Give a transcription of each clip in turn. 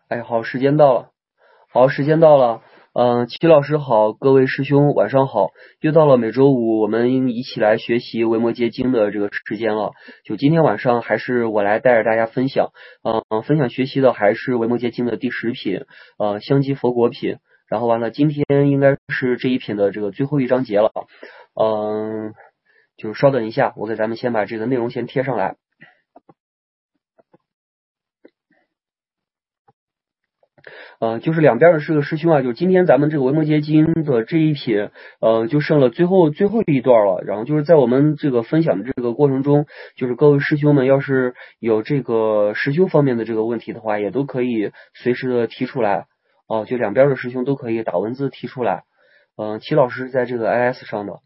哎，好，时间到了，好，时间到了。齐老师好，各位师兄晚上好，又到了每周五我们一起来学习《维摩诘经》的这个时间了。就今天晚上还是我来带着大家分享，分享学习的还是《维摩诘经》的第10品，香积佛果品。然后完了，今天应该是这一品的这个最后一章节了。就稍等一下，我给咱们先把这个内容先贴上来。就是两边的这个师兄啊，就是今天咱们这个维摩诘经的这一品，就剩了最后一段了。然后就是在我们这个分享的这个过程中，就是各位师兄们要是有这个实修方面的这个问题的话，也都可以随时的提出来。就两边的师兄都可以打文字提出来。齐老师在这个 IS 上的。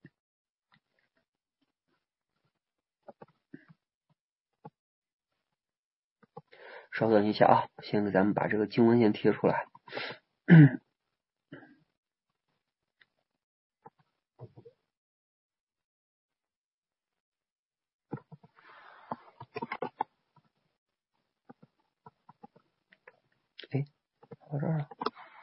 稍等一下啊，先给咱们把这个经文先贴出来。哎，到这儿了。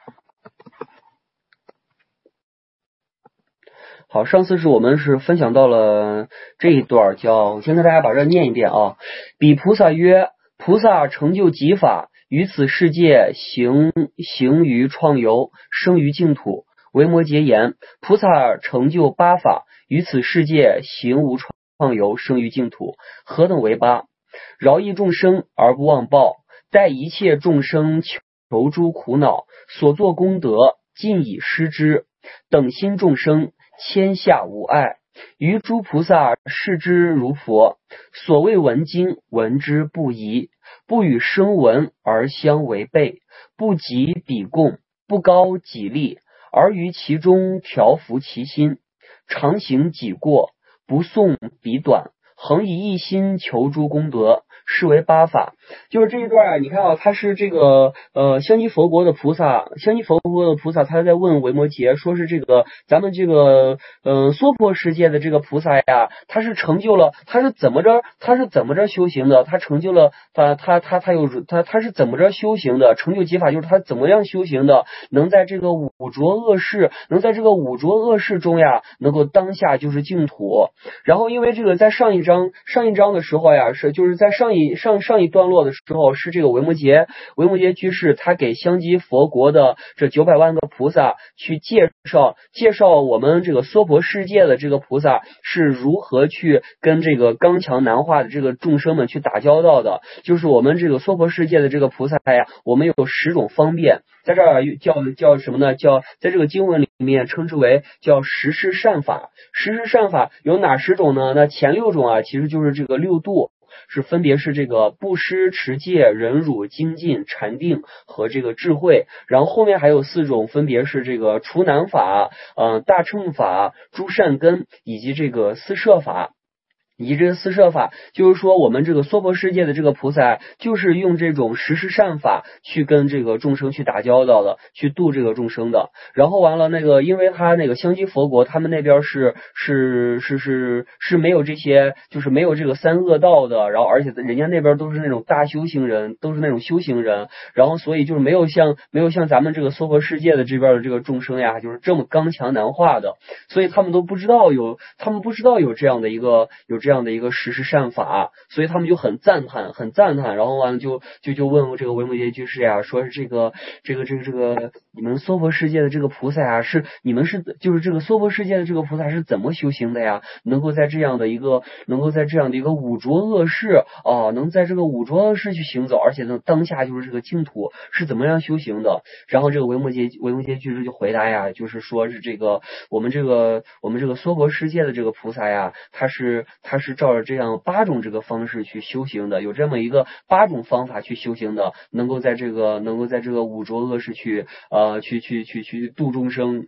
好，上次我们是分享到了这一段，我先跟大家把这念一遍啊。彼菩萨曰：菩萨成就极法，于此世界行于创游，生于净土。维摩诘言：菩萨成就八法，于此世界行无创游，生于净土。何等为八？饶益众生而不忘报，待一切众生求诸苦恼，所作功德尽以施之，等心众生天下无碍。于诸菩萨视之如佛，所谓闻经闻之不疑，不与声闻而相违背，不及彼共，不高己利，而于其中调伏其心，常行己过，不诵彼短，恒以一心求诸功德，是为八法。就是这一段啊，你看啊，他是这个香积佛国的菩萨，他在问维摩诘，说是这个咱们这个娑婆世界的这个菩萨呀，他是成就了，他是怎么着修行的？他成就了他是怎么着修行的？成就极法就是他怎么样修行的？能在这个五浊恶世中呀，能够当下就是净土。然后因为这个在上一章的时候呀，就是在上一段落的时候，是这个维摩诘居士他给香积佛国的这900万个菩萨去介绍我们这个娑婆世界的这个菩萨是如何去跟这个刚强难化的这个众生们去打交道的。就是我们这个娑婆世界的这个菩萨呀，我们有10种方便，在这儿叫什么呢？叫在这个经文里面称之为叫十事善法。十事善法有哪10种呢？那前6种啊，其实就是这个6度，分别是这个布施、持戒、忍辱、精进、禅定和这个智慧。然后后面还有4种，分别是这个除难法、大乘法、诸善根以及这个四摄法。以及这个四摄法，就是说我们这个娑婆世界的这个菩萨，就是用这种十事善法去跟这个众生去打交道的，去度这个众生的。然后完了因为他那个香积佛国，他们那边是没有这些，就是没有这个3恶道的。然后而且人家那边都是那种大修行人，都是那种修行人。然后所以就是没有像咱们这个娑婆世界的这边的这个众生呀，就是这么刚强难化的。所以他们不知道有这样的一个十事善法，所以他们就很赞叹。然后完了就问这个维摩诘居士呀，说是这个你们娑婆世界的这个菩萨呀，就是这个娑婆世界的这个菩萨是怎么修行的呀？能够在这样的一个五浊恶世能在这个五浊恶世去行走，而且呢当下就是这个净土是怎么样修行的？然后这个维摩诘居士就回答呀，就是说是这个我们这个娑婆世界的这个菩萨呀，他是照着这样8种这个方式去修行的，有这么一个8种方法去修行的，能够在这个五浊恶世去度众生，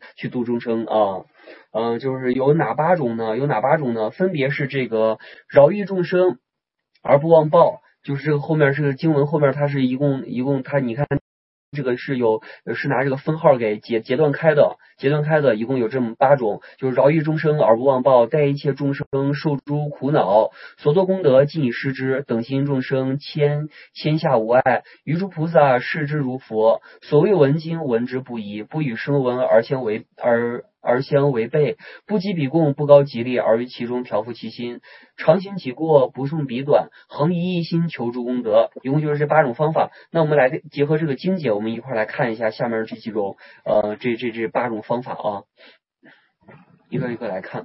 就是有哪8种呢？分别是这个饶益众生而不忘报，就是这个后面这个经文后面它是一共它你看这个是拿这个分号给截断开的，一共有这么8种，就是饶益众生而不忘报，待一切众生受诸苦恼，所作功德尽以施之，等心众生谦下无碍，于诸菩萨视之如佛。所谓闻经闻之不疑，不与声闻而相违背，不积彼供，不高吉利，而于其中调伏其心，常行己过，不顺彼短，恒以一心求诸功德。一共就是这8种方法。那我们来结合这个经解，我们一块来看一下下面这几种这8种方法啊，一个一个来看。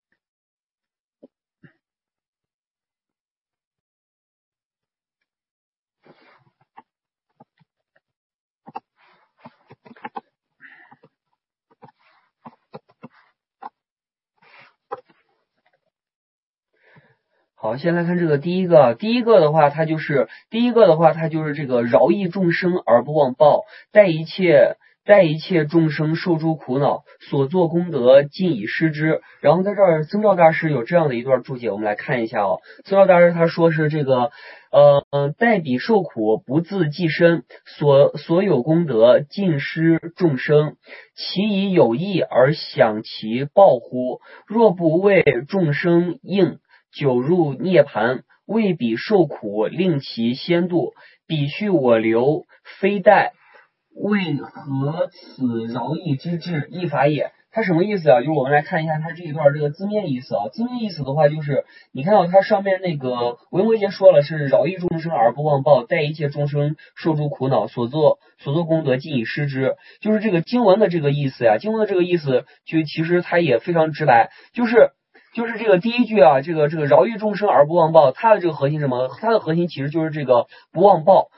好，先来看这个第一个的话，它就是这个饶益众生而不忘报，待一切众生受诸苦恼，所作功德尽以施之。然后在这儿，僧肇大师有这样的一段注解，我们来看一下哦。僧肇大师他说是这个待彼受苦，不自济身，所有功德尽施众生，其以有意而享其报乎？若不为众生应，久入涅盘，为彼受苦，令其先度，彼须我留，非待，为何此饶益之至？一法也。它什么意思啊？就是我们来看一下它这一段这个字面意思啊。字面意思的话，就是你看到它上面那个维摩诘说了是饶益众生而不忘报，待一切众生受诸苦恼，所作功德尽以施之。就是这个经文的这个意思呀。经文的这个意思就其实它也非常直白，就是这个第一句啊，这个饶益众生而不忘报，它的这个核心是什么？它的核心其实就是这个不忘报。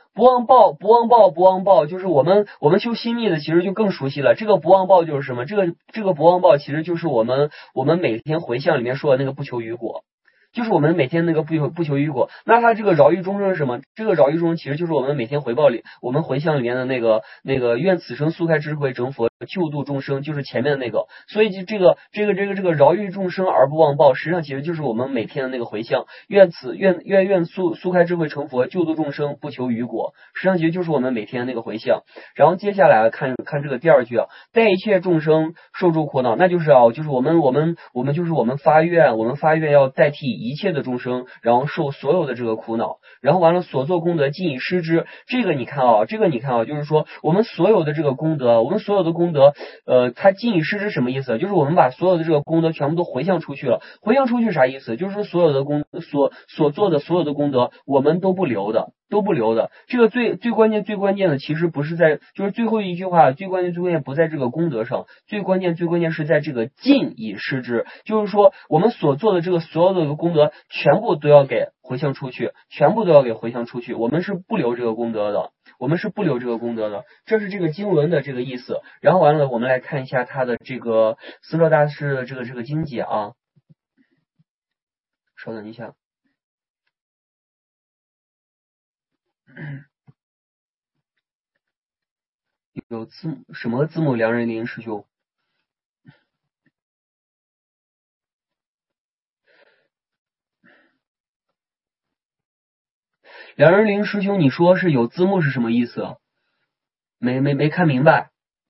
就是我们修心密的其实就更熟悉了。这个不忘报就是什么？这个不忘报其实就是我们每天回向里面说的那个不求于果。就是我们每天那个不求于果。那它这个饶益众生是什么？这个饶益众生其实就是我们每天回向里面的那个愿此生速开智慧成佛，救度众生，就是前面的那个。所以这个饶益众生而不忘报，实际上其实就是我们每天的那个回向，愿速开智慧成佛，救度众生，不求于果，实际上其实就是我们每天的那个回向。然后接下来看这个第2句啊，待一切众生受诸苦恼，那就是就是我们发愿要代替一切的众生，然后受所有的这个苦恼，然后完了所作功德尽以施之。这个你看啊，就是说我们所有的这个功德，它尽以施之什么意思？就是我们把所有的这个功德全部都回向出去了。回向出去啥意思？就是说所有的所做的所有的功德，我们都不留的。这个最关键的其实不是在，就是最后一句话，最关键不在这个功德上，最关键是在这个尽以施之。就是说我们所做的这个所有的功德全部都要给回向出去，我们是不留这个功德的。这是这个经文的这个意思。然后完了，我们来看一下他的这个僧肇大师的这个经解啊。稍等一下。有什么字母？梁仁林师兄，梁仁林师兄，你说是有字幕是什么意思？没看明白。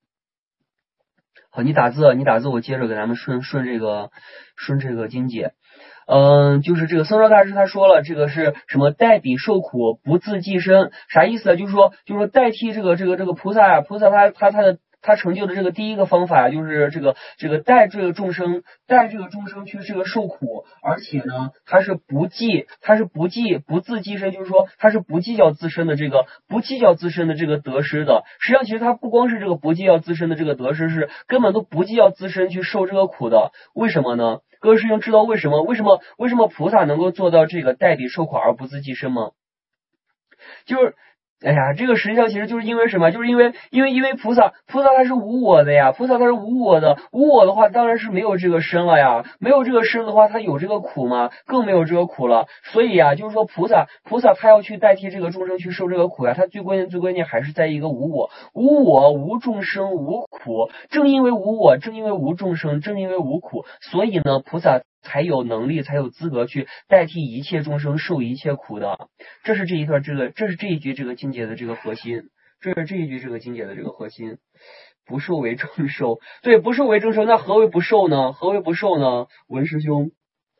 好，你打字，我接着给咱们顺这个经解。就是这个僧肇大师他说了，这个是什么？代彼受苦，不自济身，啥意思？就是说代替这个菩萨呀，他成就的这个第一个方法就是这个带这个众生去这个受苦，而且呢，他是不自济身，就是说他是不计较自身的这个得失的。实际上，其实他不光是这个不计较自身的这个得失，是根本都不计较自身去受这个苦的。为什么呢？各位师兄知道为什么菩萨能够做到这个代彼受苦而不自济身吗？就是哎呀，这个实际上其实就是因为什么？就是因为菩萨他是无我的呀，菩萨他是无我的话，当然是没有这个身了呀。没有这个身的话，他有这个苦吗？更没有这个苦了。所以呀，就是说菩萨他要去代替这个众生去受这个苦呀，他最关键还是在一个无我，无众生，无苦。正因为无我，正因为无众生，正因为无苦，所以呢，菩萨才有能力，才有资格去代替一切众生受一切苦的。这是这一句这个经解的这个核心。 这是这一句这个经解的这个核心。不受为正受，对，不受为正受，那何为不受呢？何为不受呢？文师兄，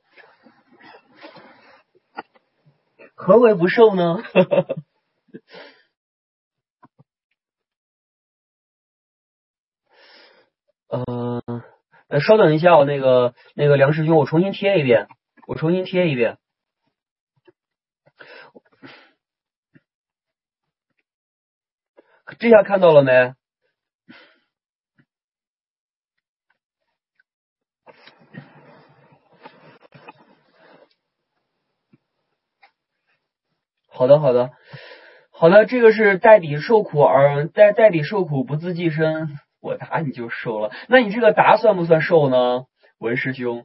何为不受呢？稍等一下，那个梁师兄，我重新贴一遍，这下看到了没？好的，这个是代彼受苦而代彼受苦不自己身，我答你就受了。那你这个答算不算受呢？文师兄。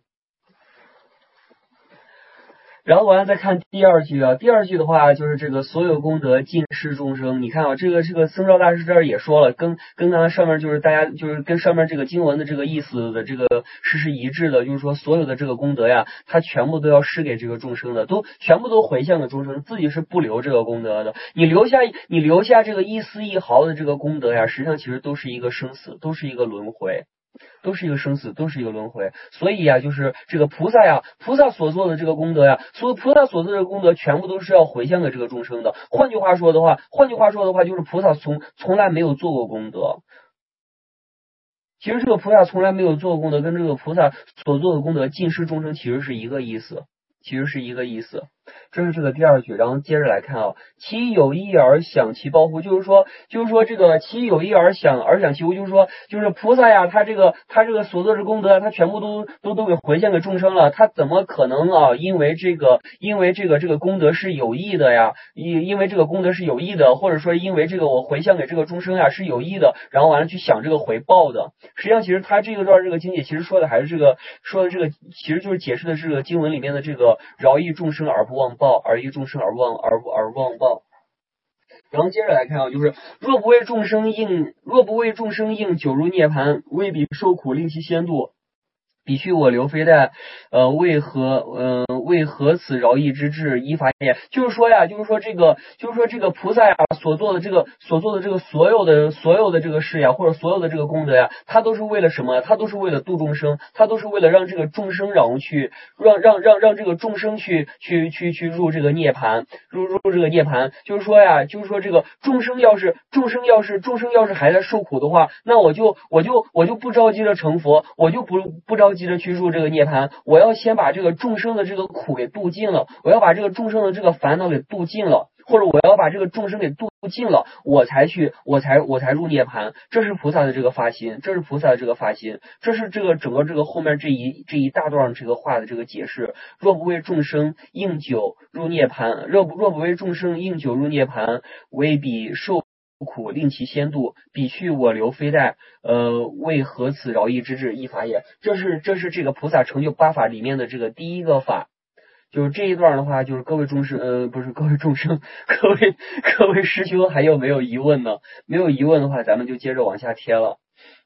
然后我要再看第二句啊，第二句的话就是这个所有功德尽施众生。你看啊，这个僧肇大师这儿也说了，跟刚才上面就是大家就是跟上面这个经文的这个意思的这个是一致的，就是说所有的这个功德呀，它全部都要施给这个众生的，全部都回向给众生，自己是不留这个功德的。你留下这个一丝一毫的这个功德呀，实际上其实都是一个生死，都是一个轮回。都是一个生死，都是一个轮回，所以呀，就是这个菩萨呀，菩萨所做的这个功德呀，菩萨所做的这个功德，全部都是要回向给这个众生的。换句话说的话，就是菩萨从来没有做过功德。其实这个菩萨从来没有做过功德，跟这个菩萨所做的功德尽施众生，其实是一个意思。这是这个第二句，然后接着来看啊，其有意而享其报乎，就是说这个其有意而享其乎，就是菩萨呀，他这个所做之功德，他全部都给回向给众生了，他怎么可能啊？因为这个功德是有益的呀，因为这个功德是有益的，或者说因为这个我回向给这个众生呀是有益的，然后完了去想这个回报的。实际上，其实他这个段这个经解其实说的还是其实就是解释的这个经文里面的这个饶益众生而不忘报，而益众生而忘报。然后接着来看啊，就是若不为众生应久入涅槃，未彼受苦令其先度。彼去我留非待，为何此饶益之志依法也？就是说这个菩萨呀所做的这个所有的这个事呀，或者所有的这个功德呀，它都是为了什么？它都是为了度众生，它都是为了让这个众生让这个众生去入这个涅槃，入这个涅槃。就是说这个众生要是还在受苦的话，那我就不着急着成佛，我就不着急着去入这个涅槃，我要先把这个众生的这个苦给度尽了，我要把这个众生的这个烦恼给度尽了，或者我要把这个众生给度尽了，我才入涅槃。这是菩萨的这个发心，这是这个整个这个后面这一大段这个话的这个解释。若不为众生应久入涅槃，若不为众生应久入涅槃，为彼受苦令其先度，彼去我留非待，为何此饶益之志依法也？这是这个菩萨成就八法里面的这个第一个法。就是这一段的话，就是各位众生，不是各位众生，各位师兄还有没有疑问呢？没有疑问的话，咱们就接着往下贴了。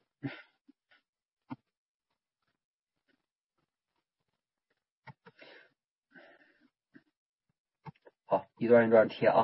好，一段一段贴啊。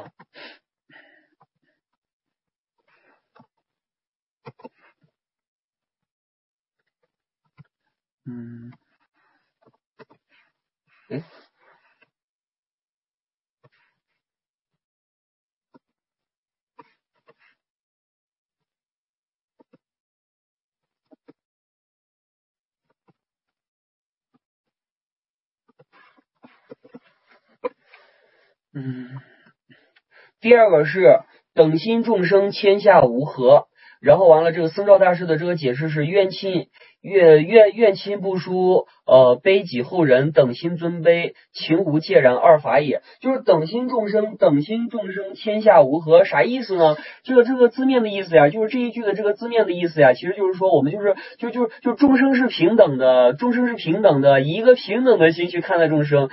第二个是等心众生天下无合，然后完了这个僧肇大师的这个解释是怨亲不疏，悲己后人，等心尊卑，情无介然二法也。就是等心众生天下无合，啥意思呢？这个字面的意思呀，就是这一句的这个字面的意思呀，其实就是说我们就众生是平等的，以一个平等的心去看待众生，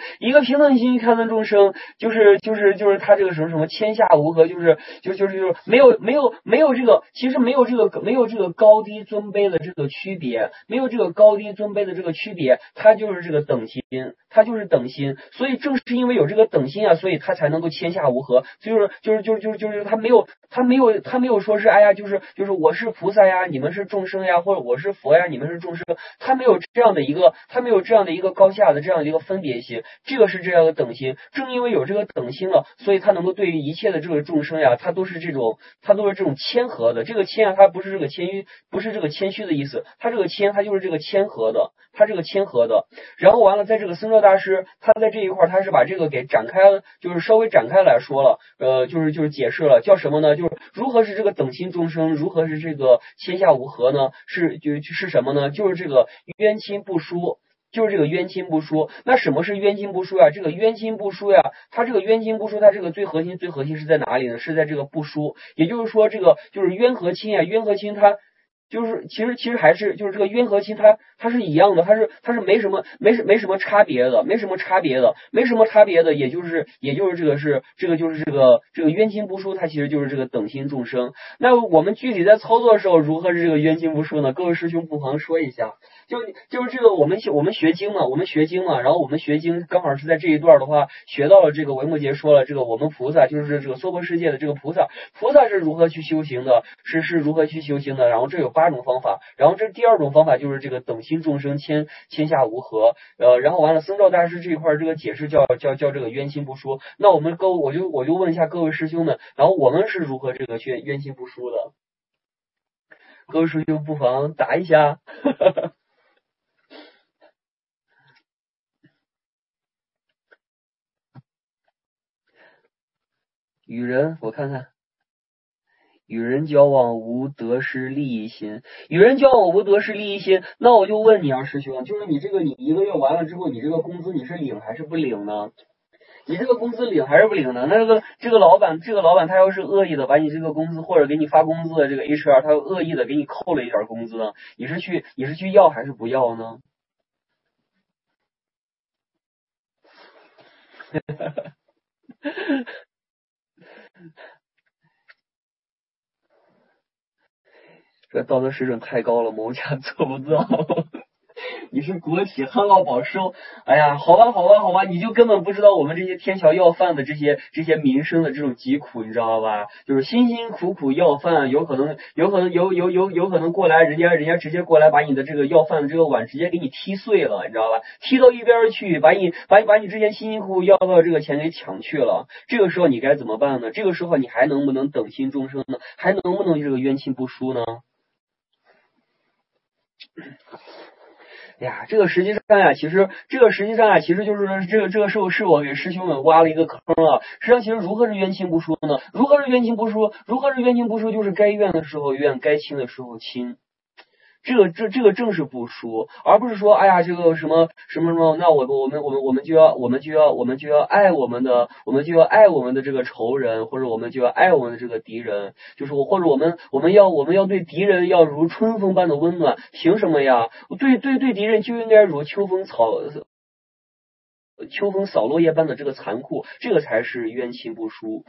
就是他这个什么天下无合，就是没有这个，其实没有这个高低尊卑的这个区别。 没有这个高低尊卑的这个区别，它就是这个等心，它就是等心。所以正是因为有这个等心啊，所以它才能够天下无合。就是他没有说是哎呀，就是我是菩萨呀，你们是众生呀，或者我是佛呀，你们是众生，他没有这样的一个高下的这样的一个分别心，这个是这样的等心。正因为有这个等心了，所以他能够对于一切的这个众生呀，他都是这种谦和的。这个谦啊，它不是这个谦虚的意思，它这个谦，它就是这个谦和的，它这个谦和的。然后完了，在这个僧肇大师他在这一块他是把这个给展开了，就是稍微展开来说了，就是解释了，叫什么呢？就是如何是这个等心众生，如何是这个天下无合呢？是什么呢？就是这个冤亲不疏。就是这个冤亲不疏。那什么是冤亲不疏呀？这个冤亲不疏呀，它这个冤亲不疏，它这个最核心是在哪里呢？是在这个不疏。也就是说，这个就是冤和亲啊，冤和亲它就是其实还是就是这个冤和亲它是一样的，它是没什么差别的，没什么差别的，也就是这个冤亲不疏，它其实就是这个等心众生。那我们具体在操作的时候，如何是这个冤亲不疏呢？各位师兄不妨说一下。就是这个我们学经嘛，然后我们学经刚好是在这一段的话学到了这个维摩诘说了，这个我们菩萨就是这个娑婆世界的这个菩萨是如何去修行的，是如何去修行的。然后这有8种方法，然后这第2种方法就是这个等心众生天下无合。然后完了僧肇大师这一块这个解释叫这个冤亲不疏。那我就问一下各位师兄们，然后我们是如何这个去冤亲不疏的？各位师兄不妨答一下。与人，我看看，与人交往无得失利益心，那我就问你啊，师兄，就是你1个月完了之后，你这个工资你是领还是不领呢？你这个工资领还是不领呢？那这个老板他要是恶意的把你这个工资或者给你发工资的这个 HR 他恶意的给你扣了一点工资呢，你是去要还是不要呢？这道德水准太高了，某家做不到。你是国企旱涝保收，哎呀，好吧，你就根本不知道我们这些天桥要饭的这些民生的这种疾苦，你知道吧？就是辛辛苦苦要饭，有可能过来，人家直接过来把你的这个要饭的这个碗直接给你踢碎了，你知道吧？踢到一边去，把你之前辛辛苦苦要到的这个钱给抢去了。这个时候你该怎么办呢？这个时候你还能不能等心众生呢？还能不能这个冤亲不疏呢？呀，这个实际上呀，其实就是这个是我给师兄们挖了一个坑啊。实际上，其实如何是冤亲不疏呢？如何是冤亲不疏？就是该怨的时候怨，该亲的时候亲。这个正是不疏，而不是说哎呀这个什么，那我们就要爱我们的这个仇人，或者我们就要爱我们的这个敌人，就是或者我们要对敌人要如春风般的温暖，凭什么呀？对敌人就应该如秋风扫落叶般的这个残酷，这个才是冤亲不疏。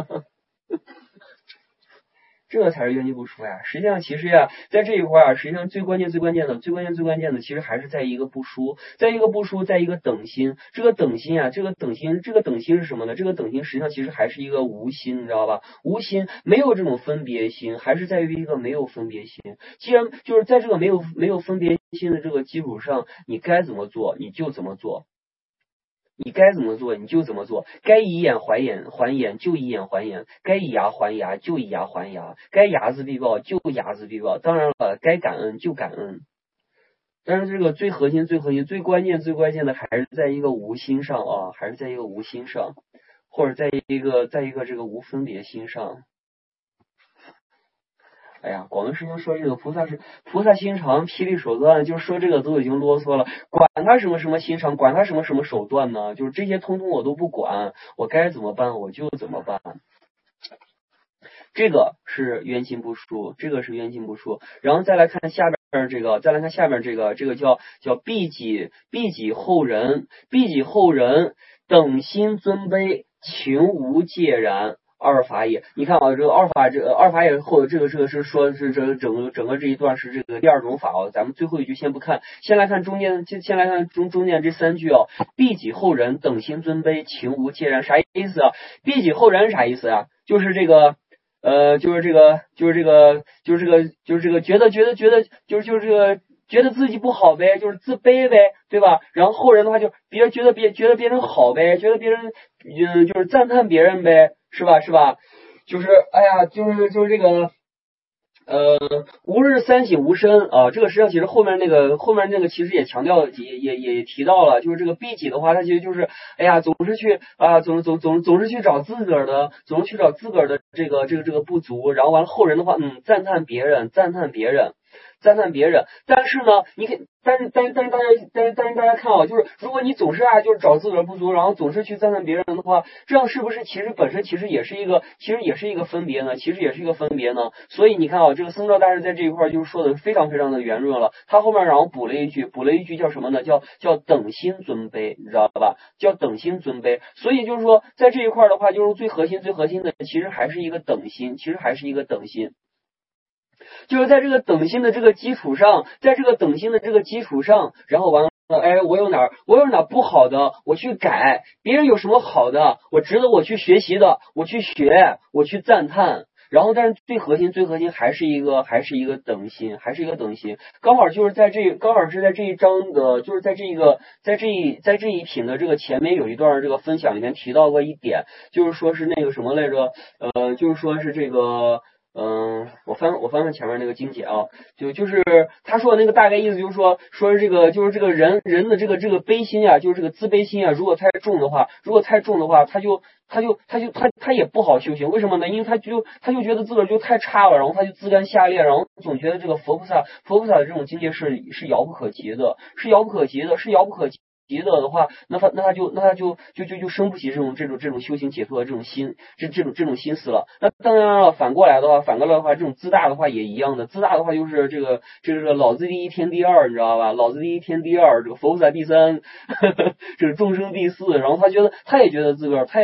这才是冤亲不疏呀！实际上，其实呀，在这一块啊，实际上最关键的，其实还是在一个不疏，在一个等心。这个等心是什么呢？这个等心实际上其实还是一个无心，你知道吧？无心，没有这种分别心，还是在于一个没有分别心。既然就是在这个没有分别心的这个基础上，你该怎么做你就怎么做。该以眼还眼就以眼还眼，该以牙还牙就以牙还牙，该睚眦必报就睚眦必报。当然了，该感恩就感恩。但是这个最核心、最关键的还是在一个无心上啊，或者在一个这个无分别心上。哎呀，广文师兄说这个菩萨心肠，霹雳手段，就说这个都已经啰嗦了，管他什么心肠，管他什么手段呢？就是这些通通我都不管，我该怎么办我就怎么办。这个是冤亲不疏，然后再来看下边这个，这个叫避己后人，等心尊卑，情无介然。 二法也。你看啊，这个二法也后这个是说是这个整个这一段是这个第二种法啊。咱们最后一句先不看，先来看中间这三句啊。必己后人，等心尊卑，情无介然，啥意思啊？必己后人啥意思啊？就是这个。就是这个觉得自己不好呗，就是自卑呗，对吧？然后后人的话就觉得别人好呗，觉得别人就是赞叹别人呗，是吧？就是哎呀，就是这个。吾日三省吾身啊，这个实际上其实后面那个其实也强调也提到了，就是这个避己的话，它其实就是哎呀，总是去找自个儿的，这个不足，然后完了后人的话，赞叹别人。但是呢，你看，但是大家看啊，就是如果你总是就是找自个儿不足，然后总是去赞叹别人的话，这样是不是其实本身也是一个分别呢？所以你看啊，这个僧肇大师在这一块就是说的非常非常的圆润了。他后面然后补了一句叫什么呢？叫等心尊卑，你知道吧？叫等心尊卑。所以就是说，在这一块的话，就是最核心的，其实还是一个等心。就是在这个等心的这个基础上，然后完了，哎，我有哪不好的，我去改；别人有什么好的，我值得我去学习的，我去学，我去赞叹。然后，但是最核心还是一个等心，刚好是在这一章的，就是在这一品的这个前面有一段这个分享里面提到过一点，就是说是那个什么来着，就是说是这个。我翻前面那个经解啊，就是他说的那个大概意思就是说是这个人的这个悲心啊，就是这个自卑心啊，如果太重的话，他也不好修行。为什么呢？因为他就觉得自个儿就太差了，然后他就自甘下劣，然后总觉得这个佛菩萨的这种境界是遥不可及的，的话，那他就生不起这种修行解脱的这种心，这种心思了。那当然了，反过来的话，这种自大的话也一样的，自大的话就是这个老子第一天第二，你知道吧？老子第一天第二，这个佛菩萨第三，这个众生第四。然后他也觉得自个儿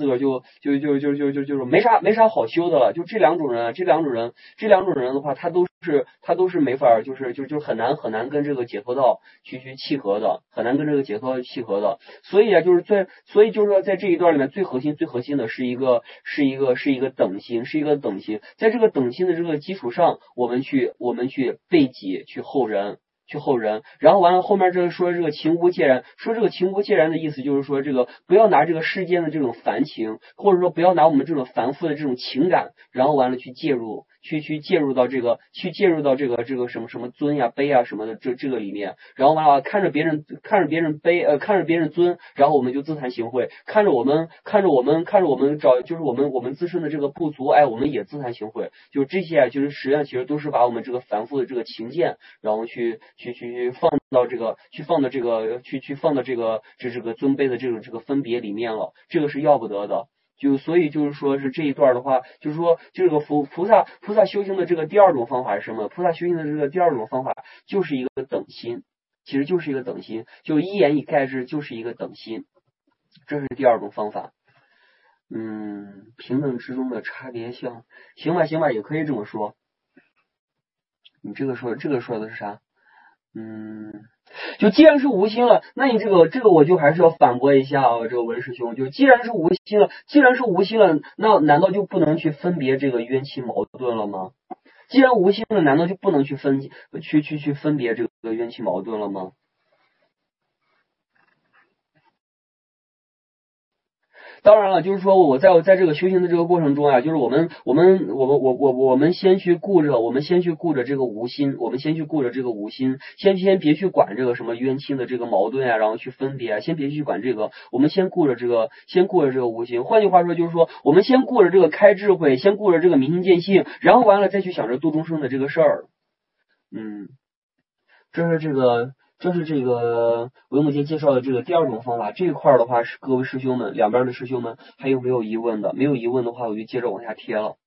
就是没啥好修的了。就这两种人的话，他都是没法，就是很难跟这个解脱道去契合的，很难跟这个解脱契合的。所以就是说在这一段里面最核心的是一个等心，在这个等心的这个基础上，我们去备己，去后人。然后完了后面说这个情无介然，的意思就是说这个不要拿这个世间的这种凡情，或者说不要拿我们这种凡夫的这种情感，然后完了去介入到这个什么尊呀卑啊什么的这个里面，然后完了看着别人卑，看着别人尊，然后我们就自惭形秽，看着我们就是我们自身的这个不足，哎，我们也自惭形秽，就这些就是实际上其实都是把我们这个凡夫的这个情见，然后去放到这个尊卑的这个分别里面了，这个是要不得的。所以就是说是这一段的话，就是说这个菩萨修行的这个第二种方法是什么？菩萨修行的这个第二种方法就是一个等心，其实就是一个等心，就一言以概之，就是一个等心，这是第二种方法。平等之中的差别相，行吧，也可以这么说。你这个说的是啥？就既然是无心了，那你这个我就还是要反驳一下啊，这个文师兄，就既然是无心了，那难道就不能去分别这个冤亲矛盾了吗？既然无心了，难道就不能去分别这个冤亲矛盾了吗？当然了，就是说我在这个修行的这个过程中啊，就是我们先去顾着这个无心，先别去管这个什么冤亲的这个矛盾啊，然后去分别啊，先别去管这个，我们先顾着这个无心。换句话说，就是说我们先顾着这个开智慧，先顾着这个明心见性，然后完了再去想着度众生的这个事儿。这是这个维摩诘介绍的这个第二种方法。这一块的话是各位师兄们两边的师兄们还有没有疑问的？没有疑问的话，我就接着往下贴了。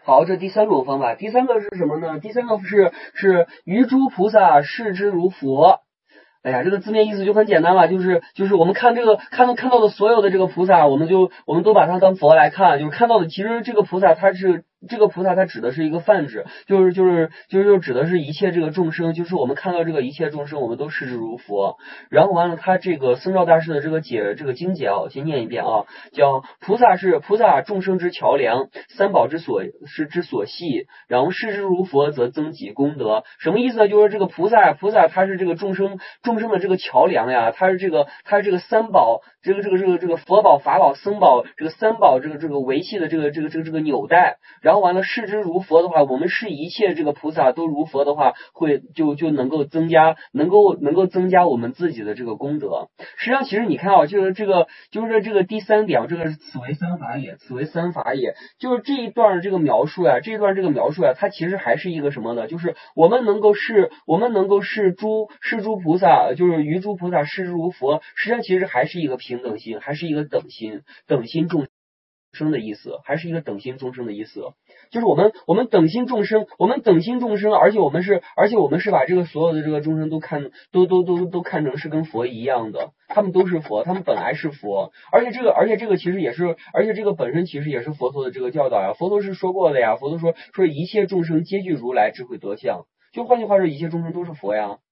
好，这第三种方法，第三个是什么呢？第三个是于诸菩萨视之如佛。哎呀，这个字面意思就很简单了，就是我们看这个看到的所有的这个菩萨，我们都把它当佛来看，就是看到的其实这个菩萨它指的是一个泛指，就是指的是一切这个众生，就是我们看到这个一切众生，我们都视之如佛。然后完了，他这个僧肇大师的这个经解啊，我先念一遍啊，叫菩萨众生之桥梁，三宝之所系，然后视之如佛，则增己功德。什么意思呢？就是这个菩萨他是这个众生的这个桥梁呀，他是这个三宝，这个佛宝、法宝、僧宝，这个三宝这个维系的这个纽带。然后完了，视之如佛的话，我们视一切这个菩萨都如佛的话，就能够增加我们自己的这个功德。实际上，其实你看啊，就是这个第三点，这个是此为三法也，就是这一段这个描述呀，它其实还是一个什么呢？就是我们能够视诸菩萨，就是于诸菩萨视之如佛，实际上其实还是一个平等心，还是一个等心众生的意思，还是一个等心众生的意思，就是我们等心众生，而且我们是把这个所有的这个众生都看成是跟佛一样的，他们都是佛，他们本来是佛，而且这个其实也是，而且这个本身其实也是佛陀的这个教导呀，佛陀是说过的呀，佛陀说一切众生皆具如来智慧德相，就换句话说，一切众生都是佛呀。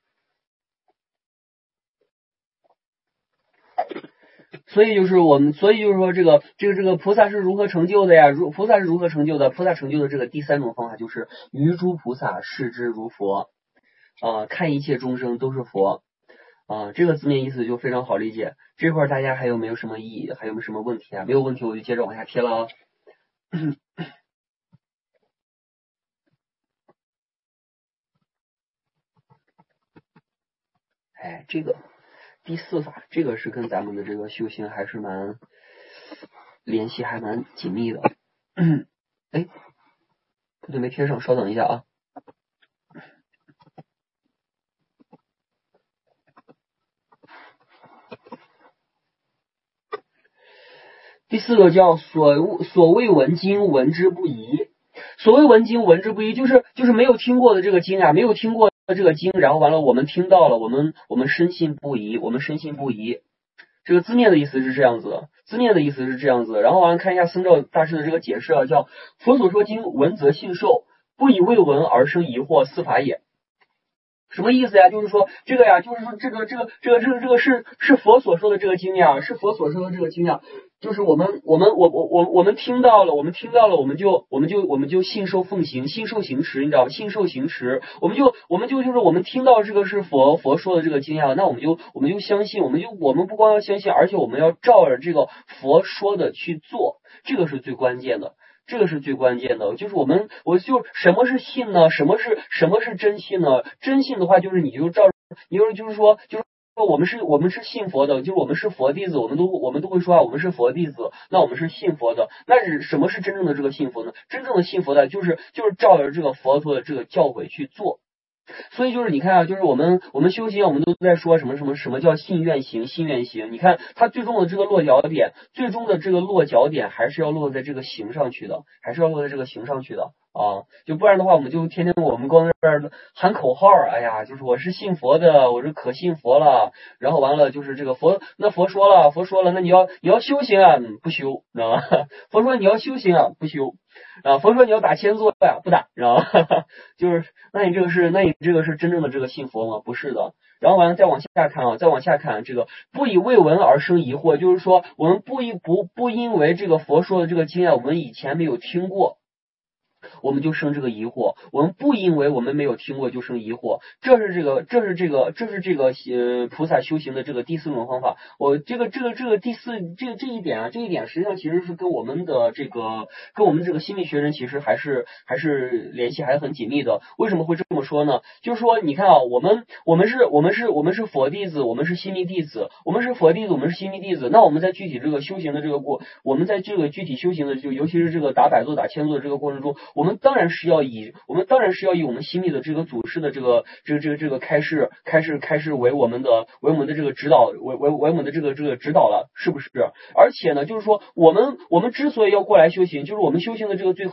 所以就是说这个菩萨是如何成就的呀？菩萨成就的这个第三种方法就是于诸菩萨视之如佛，看一切众生都是佛，这个字面意思就非常好理解。这块大家还有没有什么异议？还有没有什么问题啊？没有问题我就接着往下贴了啊。哎，这个第四法，这个是跟咱们的这个修行还是联系还蛮紧密的。哎，不对，没贴上，稍等一下啊。第四个叫所谓闻经闻之不疑。所谓闻经闻之不疑，就是没有听过的这个经啊，没有听过这个经，然后完了我们听到了，我们深信不疑，这个字面的意思是这样子，然后完了看一下僧肇大师的这个解释啊，叫佛所说经，闻则信受，不以未闻而生疑惑，四法也。什么意思呀？就是说这个呀，就是说这个是佛所说的这个经呀，就是我们听到了，我们就信受奉行，信受行持，你知道吗？信受行持，我们就是我们听到这个是佛说的这个经呀，那我们就相信，我们不光要相信，而且我们要照着这个佛说的去做，这个是最关键的。就是我就什么是信呢？什么是真信呢？真信的话，就是就是说我们是信佛的，就是我们是佛弟子，我们都会说啊，我们是佛弟子，那我们是信佛的。那是什么是真正的这个信佛呢？真正的信佛的，就是照着这个佛陀的这个教诲去做。所以就是你看啊，就是我们修行，我们都在说什么叫信愿行。你看它最终的这个落脚点，还是要落在这个行上去的，就不然的话，我们就天天我们光在这儿喊口号，哎呀，就是我是信佛的，我是可信佛了，然后完了就是这个佛说了，那你要修行啊，不修，知道吗？佛说你要修行啊，不修。佛说你要打千坐呀，不打，知道吗？就是那你这个是真正的这个信佛吗？不是的。然后完了再往下看这个不以未闻而生疑惑，就是说我们不因为这个佛说的这个经验我们以前没有听过，我们就生这个疑惑，我们不因为我们没有听过就生疑惑，这是这个菩萨修行的这个第四种方法。我这一点实际上其实是跟我们这个心理学人其实还是联系还很紧密的。为什么会这么说呢？就是说你看啊，我们是佛弟子，我们是心密弟子，那我们在具体这个修行的我们在这个具体修行的尤其是这个打百坐打千坐的这个过程中，我们当然是要以我们心密的这个祖师的这个开示为我们的这个指导，为我们的这个指导了，是不是？而且呢，就是说我们之所以要过来修行，就是我们修行的这个最核心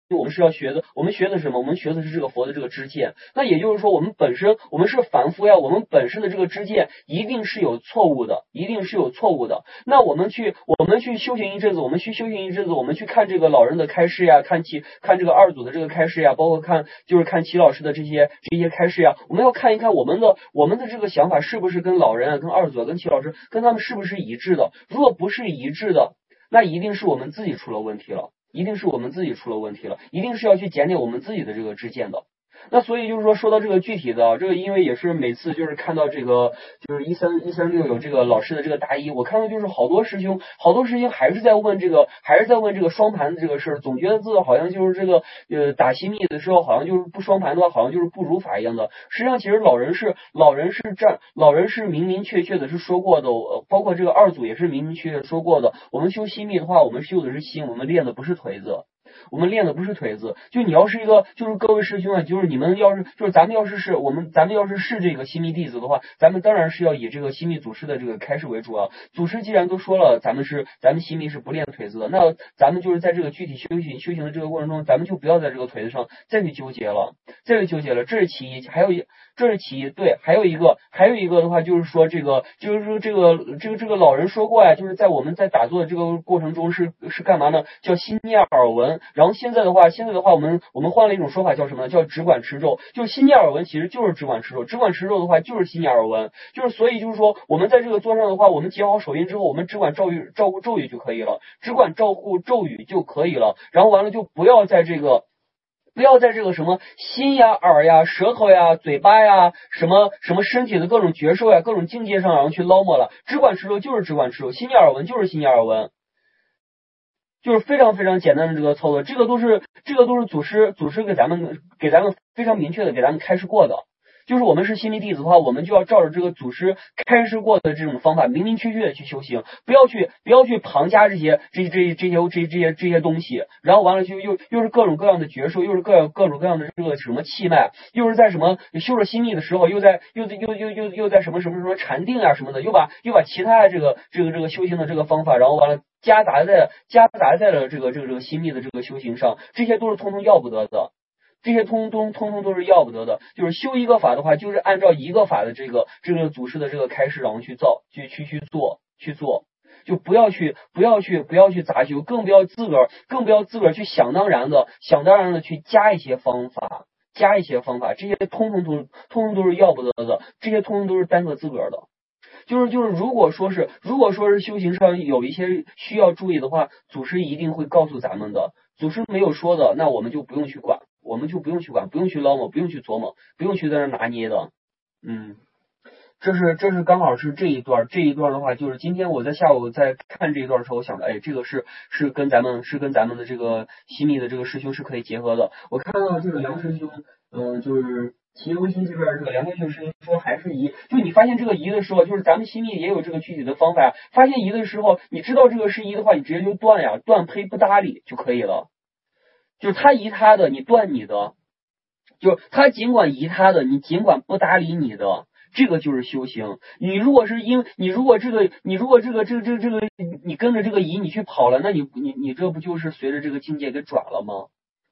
我们是要学的，我们学的是什么？我们学的是这个佛的这个知见。那也就是说，我们本身我们是凡夫呀，我们本身的这个知见一定是有错误的，一定是有错误的。那我们去修行一阵子，我们去看这个老人的开示呀，看这个二祖的这个开示呀，包括看齐老师的这些开示呀，我们要看一看我们的这个想法是不是跟老人啊、跟二祖啊、跟齐老师跟他们是不是一致的。如果不是一致的，那一定是我们自己出了问题了。一定是要去检点我们自己的这个知见的。那所以就是说到这个具体的这个，因为也是每次就是看到这个就是13136有这个老师的这个答疑，我看到就是好多师兄还是在问这个双盘的这个事儿，总觉得自己好像就是这个打西密的时候好像就是不双盘的话好像就是不如法一样的。实际上其实老人是明明确确的是说过的，包括这个二祖也是明明确确说过的，我们修西密的话，我们修的是心，我们练的不是腿子。就你要是一个，就是各位师兄啊，就是你们要是，就是咱们要是这个西密弟子的话，咱们当然是要以这个西密祖师的这个开示为主啊。祖师既然都说了，咱们西密是不练腿子的，那咱们就是在这个具体修行的这个过程中，咱们就不要在这个腿子上再去纠结了。这是其一，对，还有一个的话就是说这个老人说过呀，就是在我们在打坐的这个过程中是干嘛呢？叫心念耳闻。然后现在的话我们换了一种说法，叫什么呢？叫只管持咒。就是心念耳闻其实就是只管持咒，只管持咒的话就是心念耳闻。所以就是说我们在这个坐上的话，我们结好手印之后，我们只管照顾咒语就可以了，只管照顾咒语就可以了。然后完了就不要在这个什么心呀、耳呀、舌头呀、嘴巴呀、什么身体的各种觉受呀、各种境界上，然后去捞摸了。只管持咒就是只管持咒，心念耳闻就是心念耳闻，就是非常非常简单的这个操作。这个都是祖师给咱们非常明确的给咱们开示过的。就是我们是心力弟子的话，我们就要照着这个祖师开示过的这种方法，明明确确的去修行，不要去旁加这些东西，然后完了就又是各种各样的觉受，又是各种各样的这个什么气脉，又是在什么修着心力的时候，又在什么禅定啊什么的，又把其他的这个修行的这个方法，然后完了夹杂在了这个心力的这个修行上，这些都是通通要不得的。这些通通都是要不得的。就是修一个法的话，就是按照一个法的这个祖师的这个开示，然后去做，就不要去杂修，更不要自个儿去想当然的去加一些方法，这些通通都是要不得的，这些通通都是耽搁自个儿的。就是如果说是修行上有一些需要注意的话，祖师一定会告诉咱们的。祖师没有说的，那我们就不用去管，不用去捞摸，不用去琢磨，不用去在那拿捏的。这是刚好是这一段的话，就是今天我在下午在看这一段的时候，我想着，哎，这个是跟咱们的这个西密的这个师兄是可以结合的。我看到这个梁师兄，就是企业微信这边这个梁师兄说还是疑，就你发现这个疑的时候，就是咱们西密也有这个具体的方法呀。发现疑的时候，你知道这个是疑的话，你直接就断呀，断呸不搭理就可以了。就是他疑他的，你断你的；就是他尽管疑他的，你尽管不搭理你的。这个就是修行。你如果这个你跟着这个疑你去跑了，那你这不就是随着这个境界给转了吗？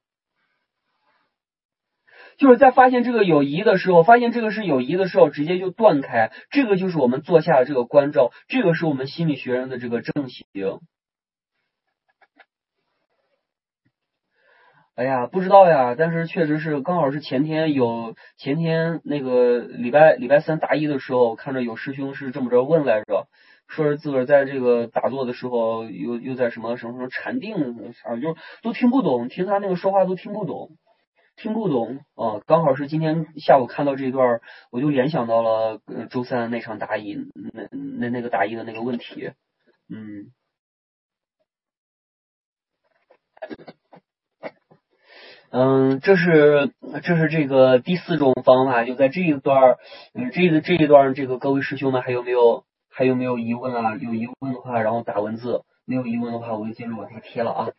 就是在发现这个有疑的时候，直接就断开，这个就是我们坐下的这个关照，这个是我们心理学人的这个正行。哎呀，不知道呀，但是确实是刚好是前天那个礼拜三答疑的时候，看着有师兄是这么着问来着，说是自个儿在这个打坐的时候又在什么禅定啥，就都听不懂，听他那个说话都听不懂啊。刚好是今天下午看到这一段，我就联想到了周三那场答疑，那个答疑的那个问题。这是这个第四种方法，就在这一段，这一段这个各位师兄们还有没有疑问啊？有疑问的话，然后打文字；没有疑问的话，我就接着往下贴了啊。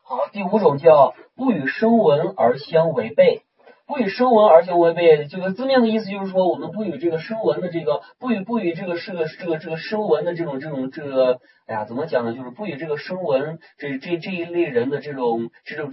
好，第五种叫不与声闻而相违背。不与声闻而相违背，这个字面的意思就是说，我们不与这个声闻的这个不与这个声闻的这个，哎呀，怎么讲呢？就是不与这个声闻这一类人的这种。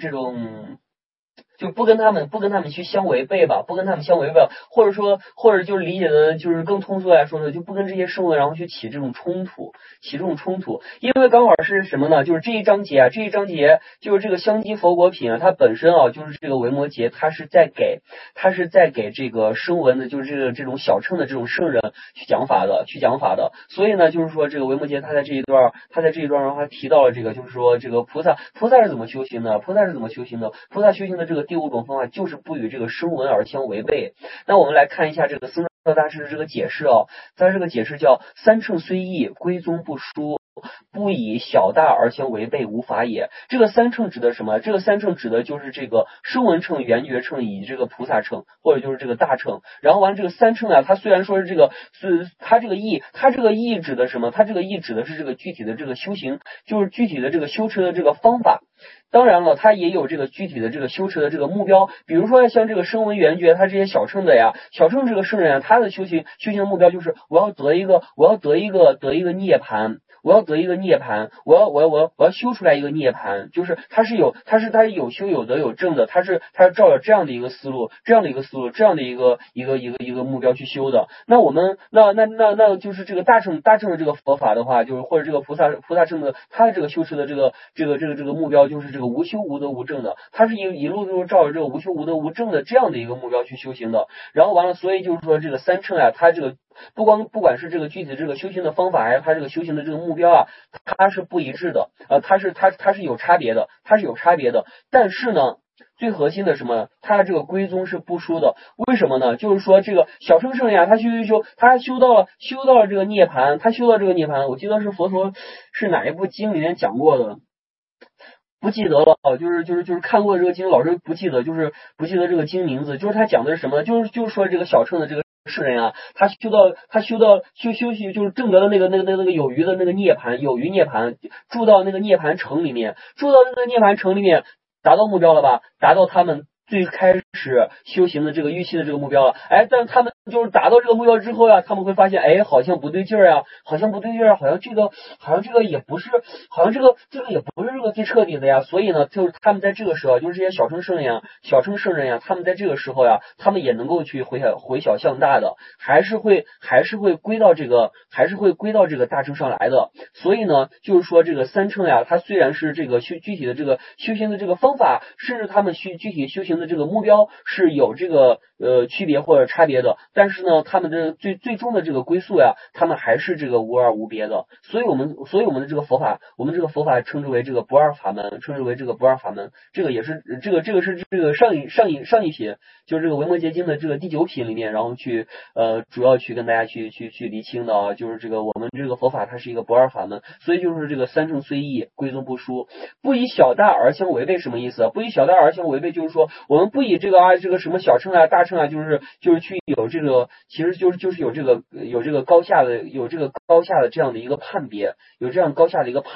就不跟他们去相违背吧，不跟他们相违背，或者就是理解的，就是更通俗来说呢，就不跟这些声闻然后去起这种冲突，因为刚好是什么呢？就是这一章节就是这个香积佛果品啊，它本身啊就是这个维摩诘，它是在给这个声闻的，就是这种小乘的这种圣人去讲法的，所以呢，就是说这个维摩诘他在这一段然后他提到了这个，就是说这个菩萨是怎么修行的？菩萨修行的这个第五种方法就是不与这个声闻而相违背。那我们来看一下这个僧肇大师的这个解释哦，他这个解释叫三乘虽异，归宗不殊。不以小大而相违背，无法也。这个三乘指的什么？这个三乘指的就是这个声闻乘、缘觉乘以及这个菩萨乘，或者就是这个大乘。然后完了这个三乘啊，它虽然说是它这个义指的什么？它这个义指的是这个具体的这个修行，就是具体的这个修持的这个方法。当然了，它也有这个具体的这个修持的这个目标，比如说像这个声闻缘觉，它这些小乘这个圣人啊，他的修行的目标就是我要得一个涅槃。我要得一个涅槃，我要修出来一个涅槃，就是它是有修有得有证的，它是照着这样的一个思路，这样的一个目标去修的。那我们那就是这个大乘的这个佛法的话，就是或者这个菩萨乘的他的这个修持的这个目标就是这个无修无得无证的，他是一路都照着这个无修无得无证的这样的一个目标去修行的。然后完了，所以就是说这个三乘啊，它这个不管是这个具体这个修行的方法，还是它这个修行的这个目标啊，它是不一致的，它是有差别的，但是呢，最核心的什么？它这个归宗是不殊的，为什么呢？就是说这个小乘圣呀，他修到了这个涅槃，我记得是佛陀是哪一部经里面讲过的。不记得了，就是看过这个经，老师不记得，就是不记得这个经名字。就是他讲的是什么？就是说这个小乘的这个圣人啊，他修习，就是证得了那个有余的那个涅槃，住到那个涅槃城里面，达到目标了吧？达到他们最开始修行的这个预期的这个目标了。哎，但他们就是达到这个目标之后呀，他们会发现，哎，好像不对劲儿啊，好像这个也不是，好像这个也不是这个最彻底的呀。所以呢，就是他们在这个时候，就是这些小乘圣人呀，他们在这个时候呀，他们也能够去回小向大的，还是会归到这个大乘上来的。所以呢，就是说这个三乘呀，它虽然是这个具体的这个修行的这个方法，甚至他们具体修行的这个目标是有这个区别或者差别的，但是呢，他们的最终的这个归宿呀，他们还是这个无二无别的。所以我们的这个佛法，称之为这个不二法门，这个也是这个是这个上一品，就是这个维摩诘经的这个第9品里面，然后去主要去跟大家去厘清的啊，就是这个我们这个佛法它是一个不二法门，所以就是这个三乘虽异，归宗不殊，不以小大而相违背，什么意思？不以小大而相违背，就是说我们不以这个什么小乘啊、大乘啊，就是去有这个，其实就是有这个高下的这样的一个判别，有这样高下的一个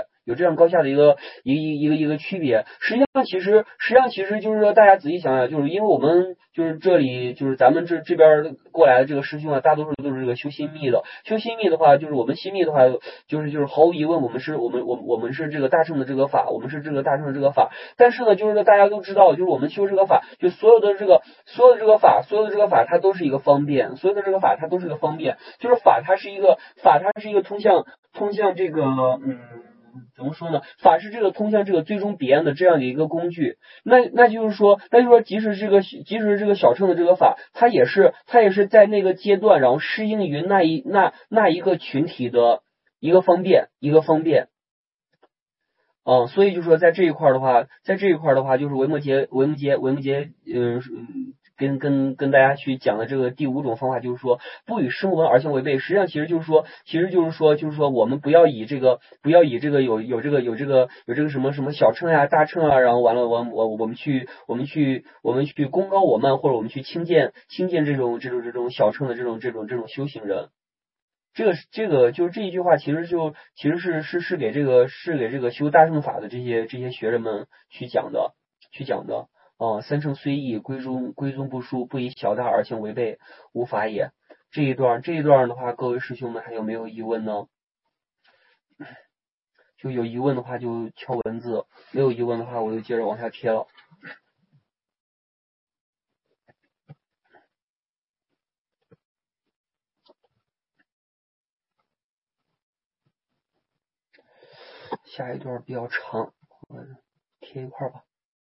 区别。实际上其实就是说，大家仔细想想，就是因为我们就是这里就是咱们这边过来的这个师兄啊，大多数都是这个修心密的。修心密的话，就是我们心密的话，就是毫无疑问，我们是这个大乘的这个法，但是呢，就是说大家都知道，就是我们修这个法，就所有的这个法，它都是一个方便，就是法它是一个通向这个怎么说呢？法是这个通向这个最终彼岸的这样的一个工具。那就是说，即使这个小乘的这个法，它也是在那个阶段，然后适应于那一个群体的一个方便。所以就是说，在这一块的话，就是维摩诘，跟大家去讲的这个第5种方法，就是说不与声闻而相违背。实际上，其实就是说，我们不要以这个有这个什么小乘呀、大乘啊，然后完了我们去功高我慢，或者我们去轻贱这种小乘的这种修行人。 这个就是这一句话，其实是给这个修大乘法的这些学人们去讲的。三乘虽异，归宗不殊，不以小大而行违背，无法也。这一段的话，各位师兄们还有没有疑问呢？就有疑问的话就敲文字，没有疑问的话我就接着往下贴了。下一段比较长，我贴一块吧。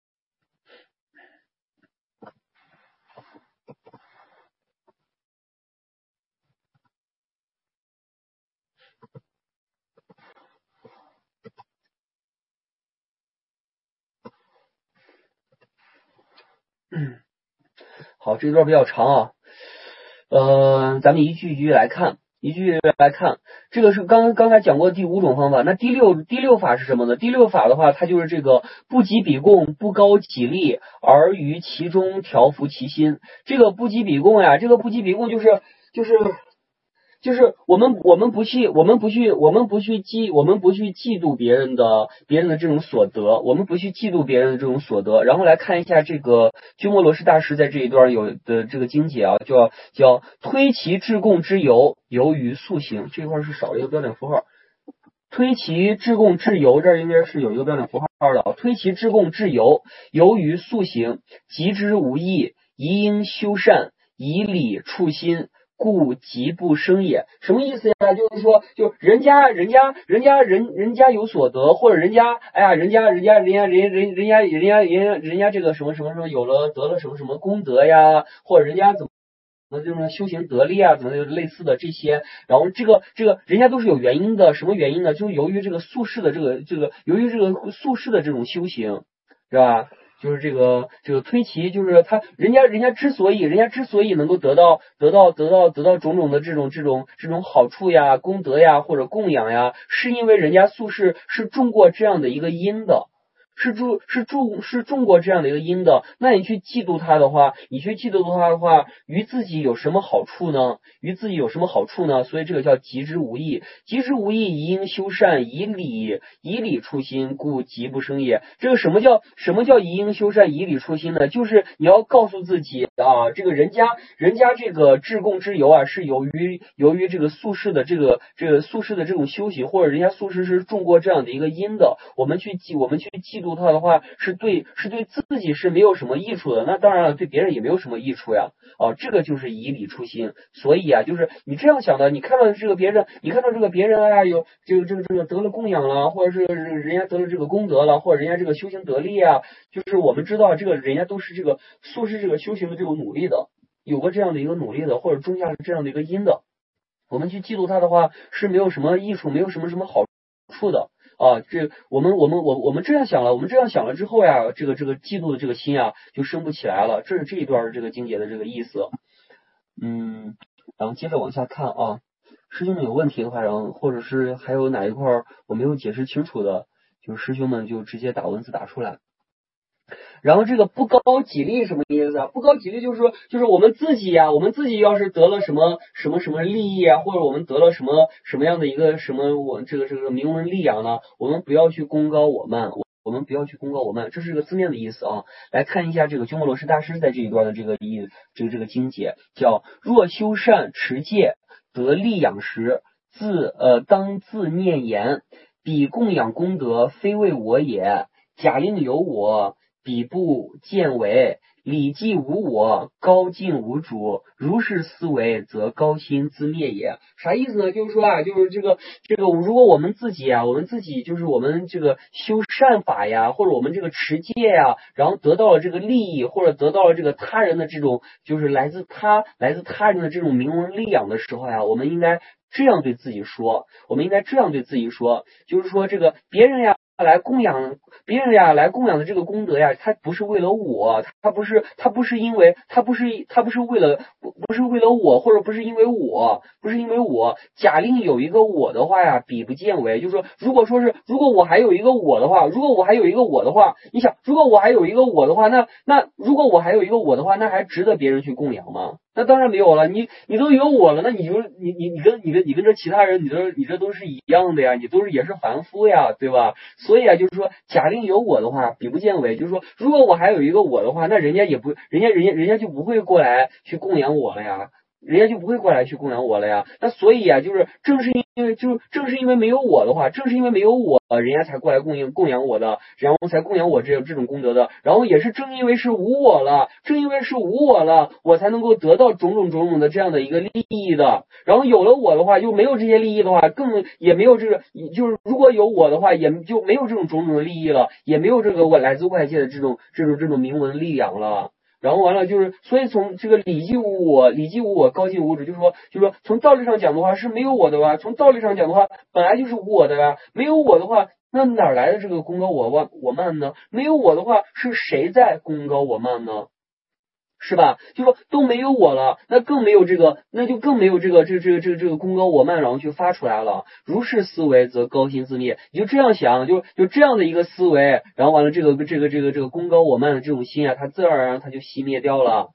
好，这段比较长啊，咱们一句一句来看。这个是刚才讲过第5种方法。那第六法是什么呢？第六法的话，它就是这个不及彼共，不高己利，而于其中调伏其心。这个不及彼共呀，这个不及彼共就是我们不去嫉妒别人的这种所得，我们不去嫉妒别人的这种所得。然后来看一下这个鸠摩罗什大师在这一段有的这个经解啊，叫推其至共之由于速行。这块是少了一个标点符号。推其至共之由，这儿应该是有一个标点符号的。推其至共之由于速行，及之无益，宜应修善，以理处心，故疾不生也。什么意思呀？就是说，就人家有所得，或者人家这个什么得了什么功德呀，或者人家怎么这种修行得力啊，怎么类似的这些，然后这个人家都是有原因的。什么原因呢？就是由于这个宿世的由于这个宿世的这种修行，是吧？就是这个推其，就是人家之所以能够得到种种的这种好处呀、功德呀或者供养呀，是因为人家宿世是种过这样的一个因的。是种过这样的一个因的，那你去嫉妒他的话，于自己有什么好处呢？所以这个叫疾之无益。疾之无益，宜应修善，以理处心，故疾不生也。这个什么叫宜应修善，以理处心呢？就是你要告诉自己啊，这个人家这个至共之由啊，是由于这个宿世的这种修行，或者人家宿世是种过这样的一个因的。我们去嫉妒他的话，是对自己是没有什么益处的，那当然了，对别人也没有什么益处呀。这个就是以理处心。所以啊，就是你这样想的，你看到这个别人啊，有这个得了供养了，或者是人家得了这个功德了，或者人家这个修行得力啊，就是我们知道这个人家都是这个素是这个修行的这种努力的，有过这样的一个努力的，或者种下了这样的一个因的。我们去嫉妒他的话，是没有什么益处，没有什么好处的。我们这样想了之后呀，这个嫉妒的这个心啊就升不起来了。这是这一段这个经解的这个意思。然后接着往下看啊，师兄们有问题的话，然后或者是还有哪一块我没有解释清楚的，就是师兄们就直接打文字打出来。然后这个不高己利什么意思啊？不高己利就是说，就是我们自己要是得了什么利益啊，或者我们得了什么样的一个我这个名闻利养呢，我们不要去功高我慢，这是个字面的意思啊。来看一下这个鸠摩罗什大师在这一段的这个经解，叫若修善持戒得利养时，当自念言，彼供养功德非为我也，假令有我，彼不见为，礼记无我，高敬无主，如是思维，则高心自灭也。啥意思呢？就是说啊，就是这个，如果我们自己就是我们这个修善法呀，或者我们这个持戒呀，然后得到了这个利益，或者得到了这个他人的这种，就是来自他人的这种名闻利养的时候呀，我们应该这样对自己说，就是说这个别人呀来供养的这个功德呀，他不是为了我，他不是为了我，或者不是因为我，假令有一个我的话呀，彼不见为，就是说如果我还有一个我的话，你想，如果我还有一个我的话，那还值得别人去供养吗？ 那当然没有了，你都有我了，那你跟这其他人，你这都是一样的呀，你都是也是凡夫呀，对吧？所以啊，就是说，假定有我的话，比不见为，就是说，如果我还有一个我的话，那人家也不，人家就不会过来去供养我了呀。人家就不会过来去供养我了呀。那所以啊，就是正是因为没有我的话，正是因为没有我，人家才过来供养我的，然后才供养我这种功德的。然后也是正因为是无我了，我才能够得到种种的这样的一个利益的。然后有了我的话，又没有这些利益的话，更也没有这个，就是如果有我的话，也就没有这种种的利益了，也没有这个我来自外界的这种名闻力量了。然后完了就是，所以从这个礼记无我，高进无止，就是说从道理上讲的话是没有我的吧？从道理上讲的话，本来就是无我的呀。没有我的话，那哪来的这个功高我慢呢？没有我的话，是谁在功高我慢呢？是吧？就说都没有我了，那就更没有这个功高我慢，然后去发出来了。如是思维，则高心自灭。你就这样想，就这样的一个思维，然后完了这个功高我慢的这种心啊，它自然而然它就熄灭掉了，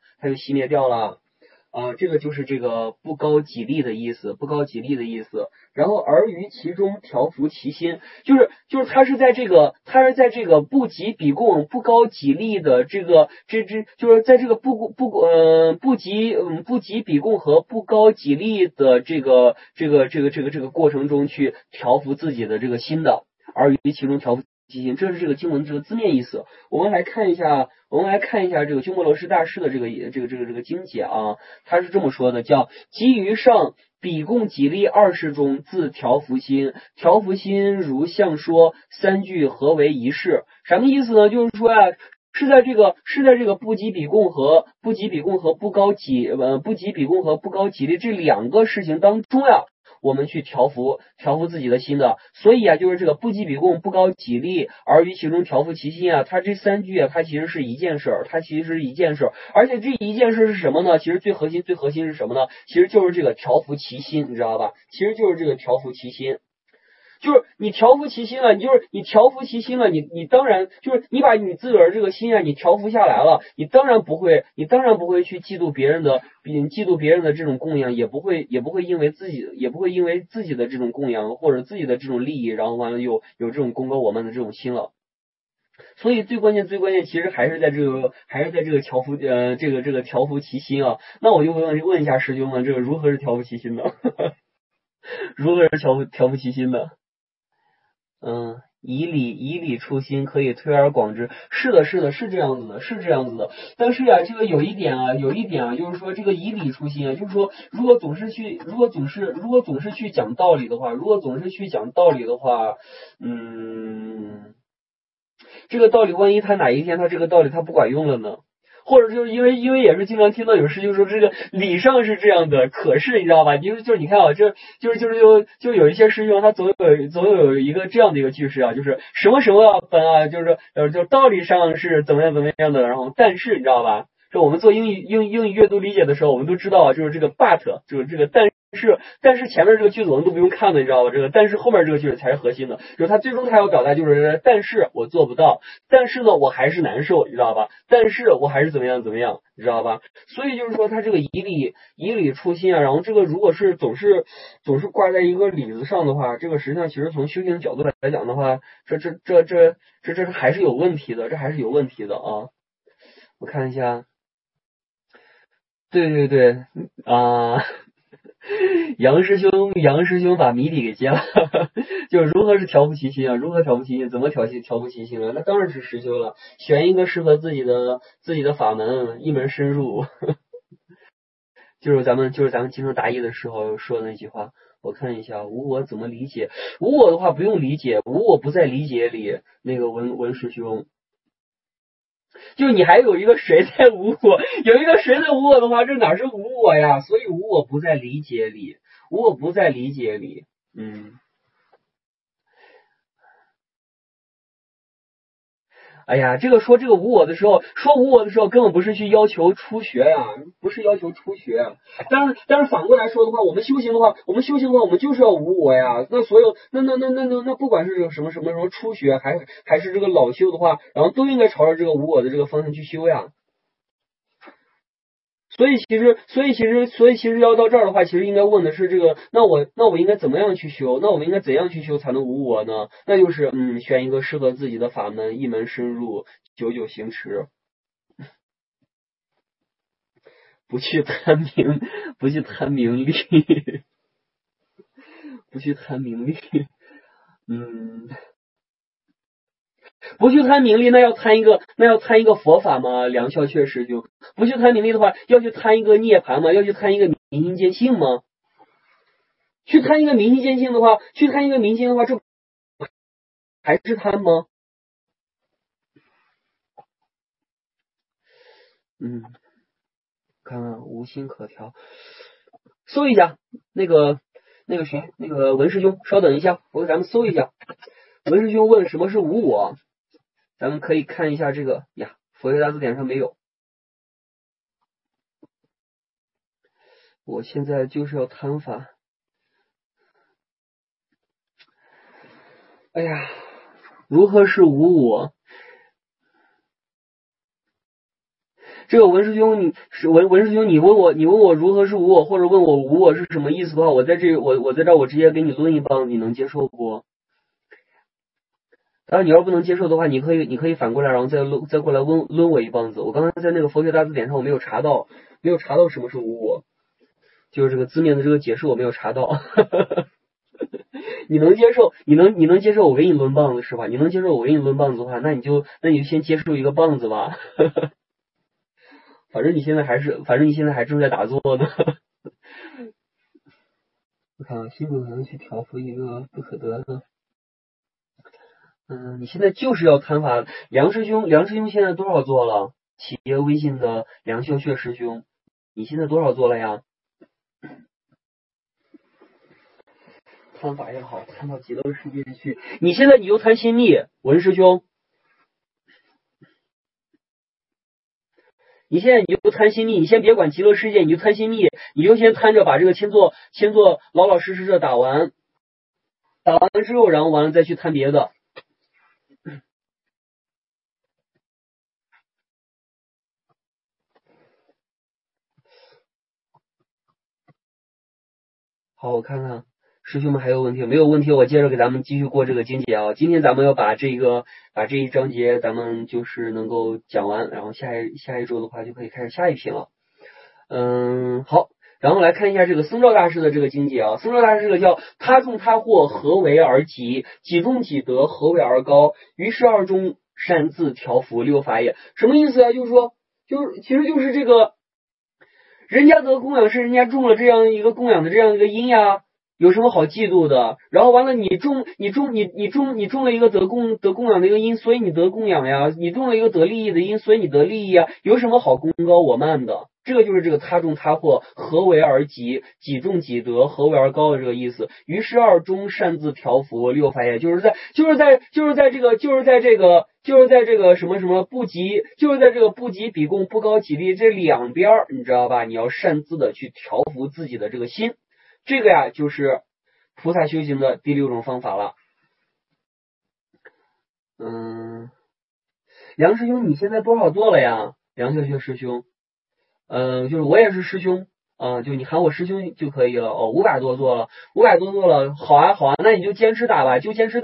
这个就是这个不高己利的意思，然后而于其中调伏其心，就是他是在这个不及比供不高己利的就是在这个不及比供和不高己利的这个过程中去调伏自己的这个心的，而于其中调伏其心，这是这个经文这个字面意思。我们来看一下这个鸠摩罗什大师的这个经解啊，他是这么说的，叫基于上比供己利20中自调伏心，调伏心如相说三句合为一事。什么意思呢？就是说啊，是在这个不及比供和不高己利这两个事情当中呀，我们去调伏自己的心的。所以啊，就是这个不及比供不高己利，而于其中调伏其心啊，它这三句啊，它其实是一件事儿，而且这一件事是什么呢？其实最核心是什么呢？其实就是这个调伏其心，你知道吧？就是你调伏其心了，你当然就是你把你自个儿这个心啊，你调伏下来了，你当然不会去嫉妒别人的这种供养，也不会因为自己的这种供养或者自己的这种利益，然后完了有这种功高我慢的这种心了。所以最关键其实还是在这个调伏调伏其心啊。那我就问一下师兄们，这个如何是调伏其心呢？如何是调伏其心的？以理触心，可以推而广之。是的，是这样子的。但是呀，这个有一点啊，就是说这个以理触心啊，就是说如果总是去讲道理的话，这个道理万一他哪一天他这个道理他不管用了呢？或者就是因为也是经常听到有师兄说这个理上是这样的，可是你知道吧？就是你看啊，就有一些师兄他总有一个这样的一个句式啊，就是什么本啊，就是道理上是怎么样的，然后但是你知道吧？就我们做英语阅读理解的时候，我们都知道啊，就是这个 but， 就是这个但是前面这个句子我们都不用看的，你知道吧？这个但是后面这个句子才是核心的，就是他最终他要表达就是但是我做不到，但是呢我还是难受，你知道吧？但是我还是怎么样，你知道吧？所以就是说他这个以理触心啊，然后这个如果是总是挂在一个理子上的话，这个实际上其实从修行的角度来讲的话，这还是有问题的，啊。我看一下，对啊。杨师兄把谜底给揭了，就是如何是调伏其心啊？怎么调伏其心啊？那当然是实修了，选一个适合自己的法门，一门深入。就是咱们经常答疑的时候说的那句话。我看一下无我怎么理解？无我的话不用理解，无我不在理解里。那个文师兄。就你还有一个谁在无我，的话，这哪是无我呀？所以无我不在理解里，哎呀，说这个无我的时候，根本不是去要求出学呀，但是反过来说的话，我们修行的话，我们就是要无我呀。那所有那不管是这个什么初学，还是这个老修的话，然后都应该朝着这个无我的这个方向去修呀。 所以其实要到这儿的话，其实应该问的是这个，那我应该怎么样去修？那我们应该怎样去修才能无我呢？那就是选一个适合自己的法门，一门深入，久久行持，不去贪名，不去贪名利，不去贪名利，不去贪名利，那要贪一个佛法吗？梁孝确师兄，不去贪名利的话，要去贪一个涅槃吗？要去贪一个明心见性吗？去贪一个明心见性的话，这还是贪吗？看看无心可调，搜一下那个谁，那个文师兄，稍等一下，我给咱们搜一下。文师兄问什么是无我，咱们可以看一下这个呀，佛学大字典上没有。我现在就是要贪法。哎呀，如何是无我？这个文师兄，文师兄，你问我如何是无我，或者问我无我是什么意思的话，我在这我直接给你抡一棒，你能接受不？当然，你要不能接受的话，你可以反过来，然后再过来抡我一棒子。我刚才在那个佛学大字典上我没有查到什么是无我，就是这个字面的这个解释我没有查到。你能接受我给你抡棒子是吧？你能接受我给你抡棒子的话，那你就先接受一个棒子吧。反正你现在还正在打坐呢。我看心不可能去调伏一个不可得的。你现在就是要贪法。梁师兄现在多少座了？企业微信的梁孝确师兄，你现在多少座了呀？贪法也好，贪到极乐世界去。你现在你就贪心密，文师兄。你现在你就贪心密，你先别管极乐世界，你就贪心密，你就先贪着把这个千座老老实实的打完之后，然后完了再去贪别的。好，我看看师兄们还有问题没有问题？我接着给咱们继续过这个经节啊。今天咱们要把这一章节咱们就是能够讲完，然后下一周的话就可以开始下一品了。好，然后来看一下这个僧肇大师的这个经节啊。僧肇大师这个叫他众他惑何为而极，己中己德何为而高，于是二中善自调伏六法也。什么意思啊？就是说其实就是这个人家得供养是人家种了这样一个供养的这样一个因呀，有什么好嫉妒的？然后完了，你种了一个得供养的一个因，所以你得供养呀；你种了一个得利益的因，所以你得利益呀。有什么好功高我慢的？这个就是这个他众他惑何为而极，己中己德何为而高的这个意思。于是二中善自调伏六法也，就是在这个什么什么不及，就是在这个不及比供不高己利这两边，你知道吧？你要善自的去调伏自己的这个心，这个呀就是菩萨修行的第6种方法了。梁师兄，你现在多少座了呀？梁孝学师兄。就是我也是师兄就你喊我师兄就可以了哦。500多座了，好啊，那你就坚持打吧，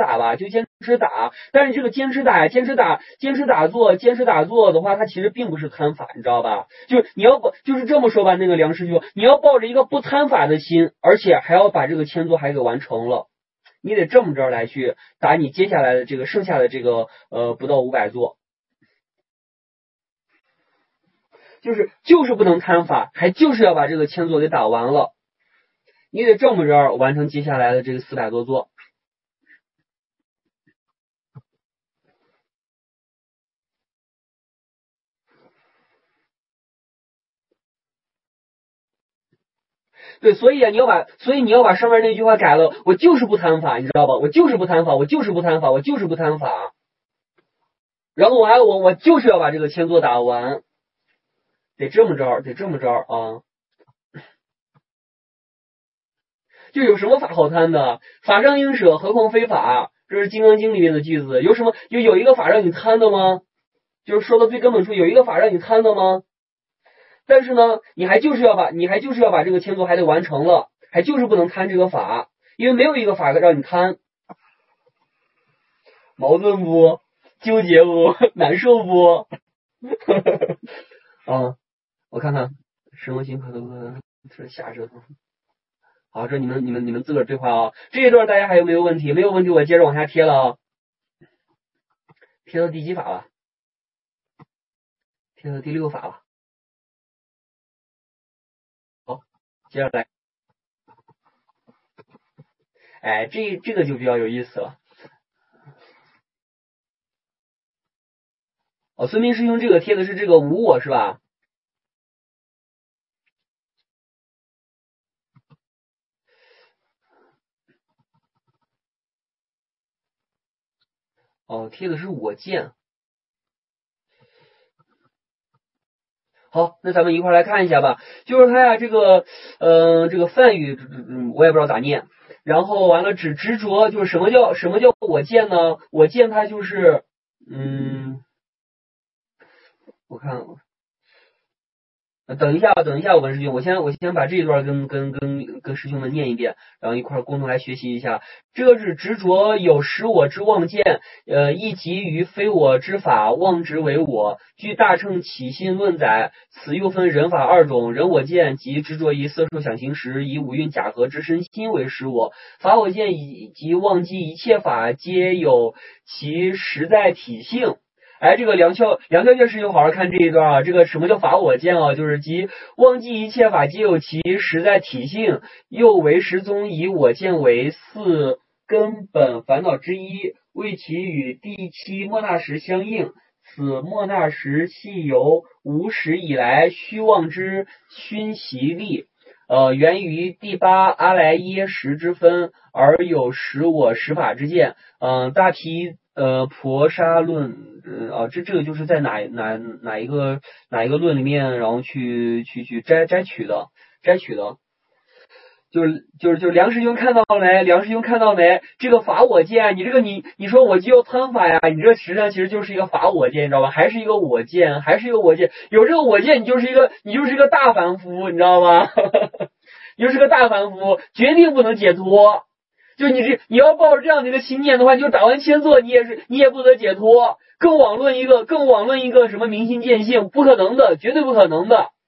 但是这个坚持打坐的话，它其实并不是贪法，你知道吧？就是你要就是这么说吧，那个梁师兄，你要抱着一个不贪法的心，而且还要把这个千座还给完成了，你得这么着来去打你接下来的这个剩下的这个不到500座。就是不能贪法，还就是要把这个千座给打完了，你得这么着完成接下来的这个400多座。对，所以你要把上面那句话改了，我就是不贪法，你知道吧？我就是不贪法。然后我就是要把这个千座打完，得这么着啊。就有什么法好贪的？法上应舍，何况非法？这是《金刚经》里面的句子。有一个法让你贪的吗？就是说的最根本处，有一个法让你贪的吗？ 但是呢，你还就是要把这个迁作还得完成了，还就是不能贪这个法，因为没有一个法让你贪。矛盾不？纠结不？难受不？啊，我看看，什么心可都是下舌头。好，这你们自个儿对话啊。这一段大家还有没有问题？没有问题，我接着往下贴了啊。贴到第几法了？贴到第6法了。好，接着来。哎，这个就比较有意思了。哦，孙膑师兄这个贴的是这个无我是吧？哦，贴的是我见。好，那咱们一块来看一下吧。就是它呀，这个梵语，我也不知道咋念。然后完了，指执着，就是什么叫我见呢？我见它就是，我看。等一下，文师兄，我先把这一段跟师兄们念一遍，然后一块共同来学习一下。这是执着有实我之妄见，亦即于非我之法，妄执为我。据大乘起信论载，此又分人法2种：人我见即执着于色受想行识，以五蕴假合之身心为实我；法我见以及忘记一切法皆有其实在体性。哎，这个梁孝剑师兄好好看这一段啊！这个什么叫法我见啊？就是即忘记一切法皆有其实在体性，又为实宗以我见为4根本烦恼之一，为其与第7莫那识相应。此莫那识系由无始以来虚妄之熏习力，源于第8阿赖耶识之分，而有实我实法之见。大毗婆沙论，这个就是在哪一个论里面，然后去摘取的，就是梁师兄看到没？这个法我见，你说我就要贪法呀，你这实际上其实就是一个法我见，你知道吧？还是一个我见，有这个我见，你就是一个大凡夫，你知道吗？你就是个大凡夫，决定不能解脱。就你要抱着这样的一个心念的话，你就打完千座，你也不得解脱，更妄论一个什么明心见性，不可能的，绝对不可能的。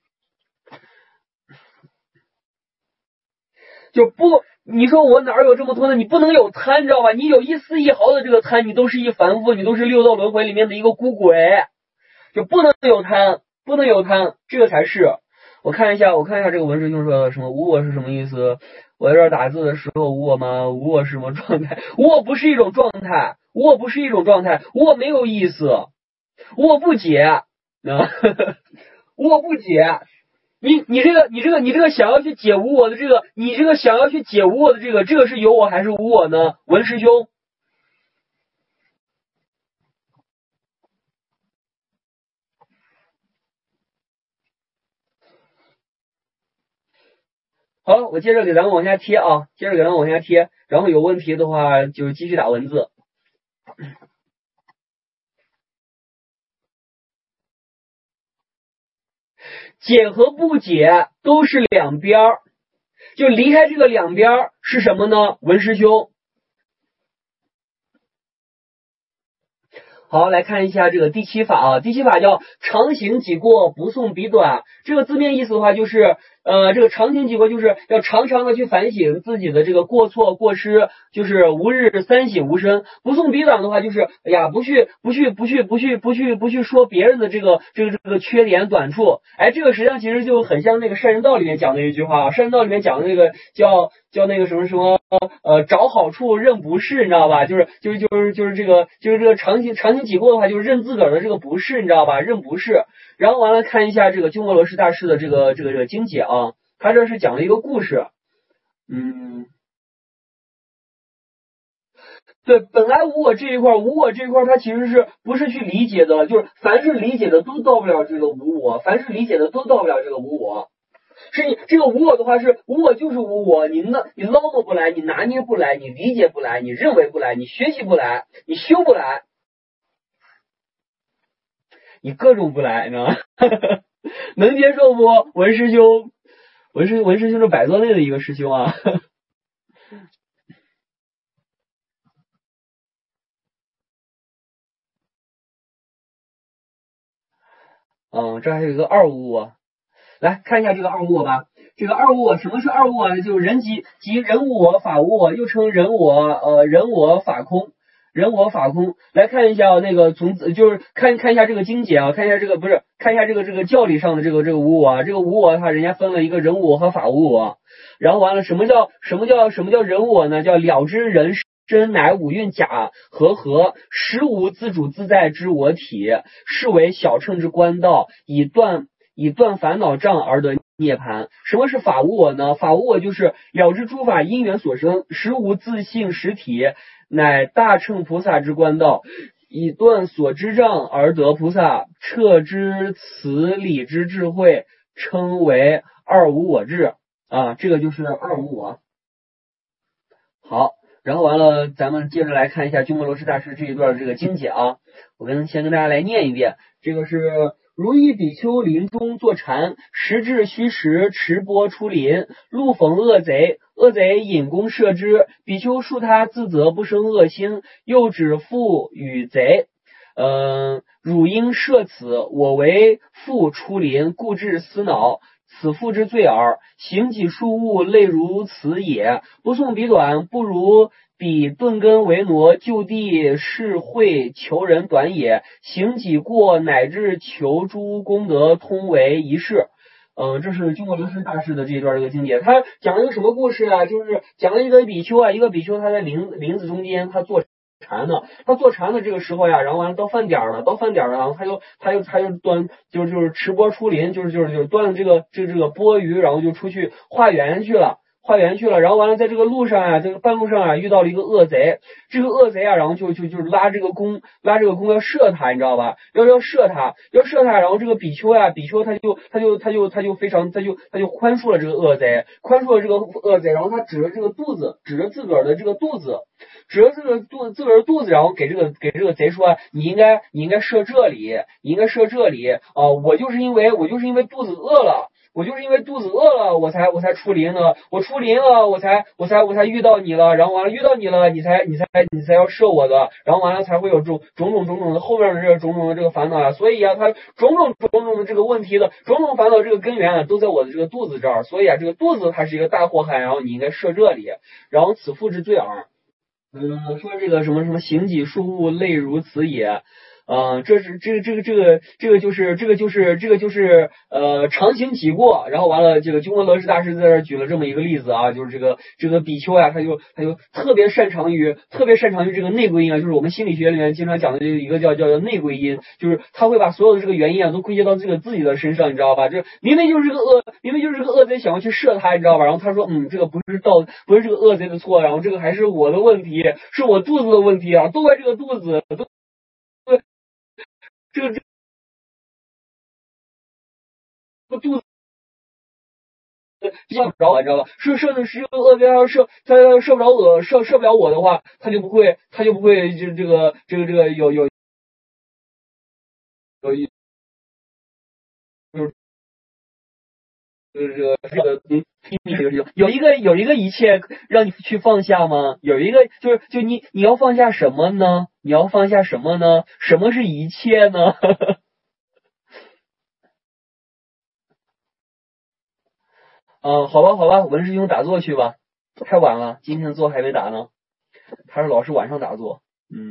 你说我哪有这么多呢？你不能有贪，知道吧？你有一丝一毫的这个贪，你都是一凡夫，你都是六道轮回里面的一个孤鬼，就不能有贪，这个才是。我看一下这个文师兄说什么无我是什么意思？我在这儿打字的时候无我吗？无我是什么状态？无我不是一种状态，无我没有意思，无我不解，无我不解。你这个想要去解无我的这个，这个是有我还是无我呢？文师兄。好，我接着给咱们往下贴啊，然后有问题的话就继续打文字。解和不解都是两边，就离开这个两边是什么呢？文师兄。好，来看一下这个第7法啊，第7法叫常行己过，不诵彼短。这个字面意思的话，就是这个常行己过，就是要常常的去反省自己的这个过错过失，就是吾日三省吾身。不诵彼短的话，就是哎呀，不去说别人的这个缺点短处。哎，这个实际上其实就很像那个善人道里面讲的一句话啊，善人道里面讲的那个叫那个什么找好处认不是，你知道吧？就是这个常行己过的话，就是认自个儿的这个不是，你知道吧？认不是。然后完了看一下这个鸠摩罗什大师的这个经解啊，他这是讲了一个故事。对，本来无我这一块，它其实是不是去理解的，就是凡是理解的都到不了这个无我，是你这个无我的话，是无我就是无我，你捞摸不来，你拿捏不来，你理解不来，你认为不来，你学习不来，你修不来，你各种不来，你知道吗？ 能接受不？文师兄，文师兄是百作内的一个师兄啊。这还有一个二无我，来看一下这个二无我吧。这个二无我，什么是二无我呢？就是人即人无我，法无我，又称人我，人我法空。人我法空，来看一下那个就是看一下这个经解啊，看一下这个不是看一下这个教理上的这个无我啊，这个无我它人家分了一个人我和法无我，然后完了什么叫人我呢？叫了知人身乃五蕴假合，实无自主自在之我体，是为小乘之官道，以断烦恼障而得涅槃。什么是法无我呢？法无我就是了知诸法因缘所生，实无自性实体，乃大乘菩萨之官道，以断所知障而得菩萨彻知此理之智慧，称为二无我智啊，这个就是二无我。好，然后完了，咱们接着来看一下鸠摩罗什大师这一段这个经解啊，我先跟大家来念一遍，这个是。如一比丘林中坐禅，时至虚时，持钵出林，路逢恶贼，恶贼引弓射之，比丘恕他自责不生恶心，又指复与贼。汝应摄此，我为复出林，故致思恼，此复之罪耳。行己数物，类如此也。不诵彼短，不如彼顿根为挪，就地是会求人短也。行己过，乃至求诸功德，通为一事。这是鸠摩罗什大师的这一段这个经解，他讲了一个什么故事啊？就是讲了一个比丘啊，一个比丘他在林子中间，他坐禅呢，他坐禅的这个时候呀，然后完了到饭点了，然后他就端就是持钵出林，就是端着这个钵盂，然后就出去化缘去了。然后完了，在这个路上啊，这个半路上啊，遇到了一个恶贼。这个恶贼啊，然后就拉这个弓要射他，你知道吧？要射他，然后这个比丘他就非常宽恕了这个恶贼，然后他指着自个儿的这个肚子，然后给这个贼说，你应该射这里，我就是因为肚子饿了。我才出林的，我出林了，我才遇到你了，然后完了遇到你了，你才要射我的，然后完了才会有种种的后面的这个种种的这个烦恼啊，所以啊，他种种的这个问题的种种烦恼这个根源啊，都在我的这个肚子这儿，所以啊，这个肚子它是一个大祸害，然后你应该射这里，然后此复之罪耳。说这个什么行己数物，类如此也。这个就是常行己过，然后完了，这个鸠摩罗什大师在这举了这么一个例子啊，就是这个比丘啊，他就特别擅长于这个内归因啊，就是我们心理学里面经常讲的这一个叫内归因，就是他会把所有的这个原因啊都归结到这个自己的身上，你知道吧？这明明就是个恶贼想要去射他，你知道吧？然后他说，这个不是这个恶贼的错，然后这个还是我的问题，是我肚子的问题啊，都怪这个肚子，都这个肚子射不着我，你知道吧？是个恶贼，他射不着我，射不了我的话，他就不会就这个有有一个一切让你去放下吗？有一个就你要放下什么呢？什么是一切呢？好吧，文师兄打坐去吧，太晚了，今天的坐还没打呢，他是老是晚上打坐。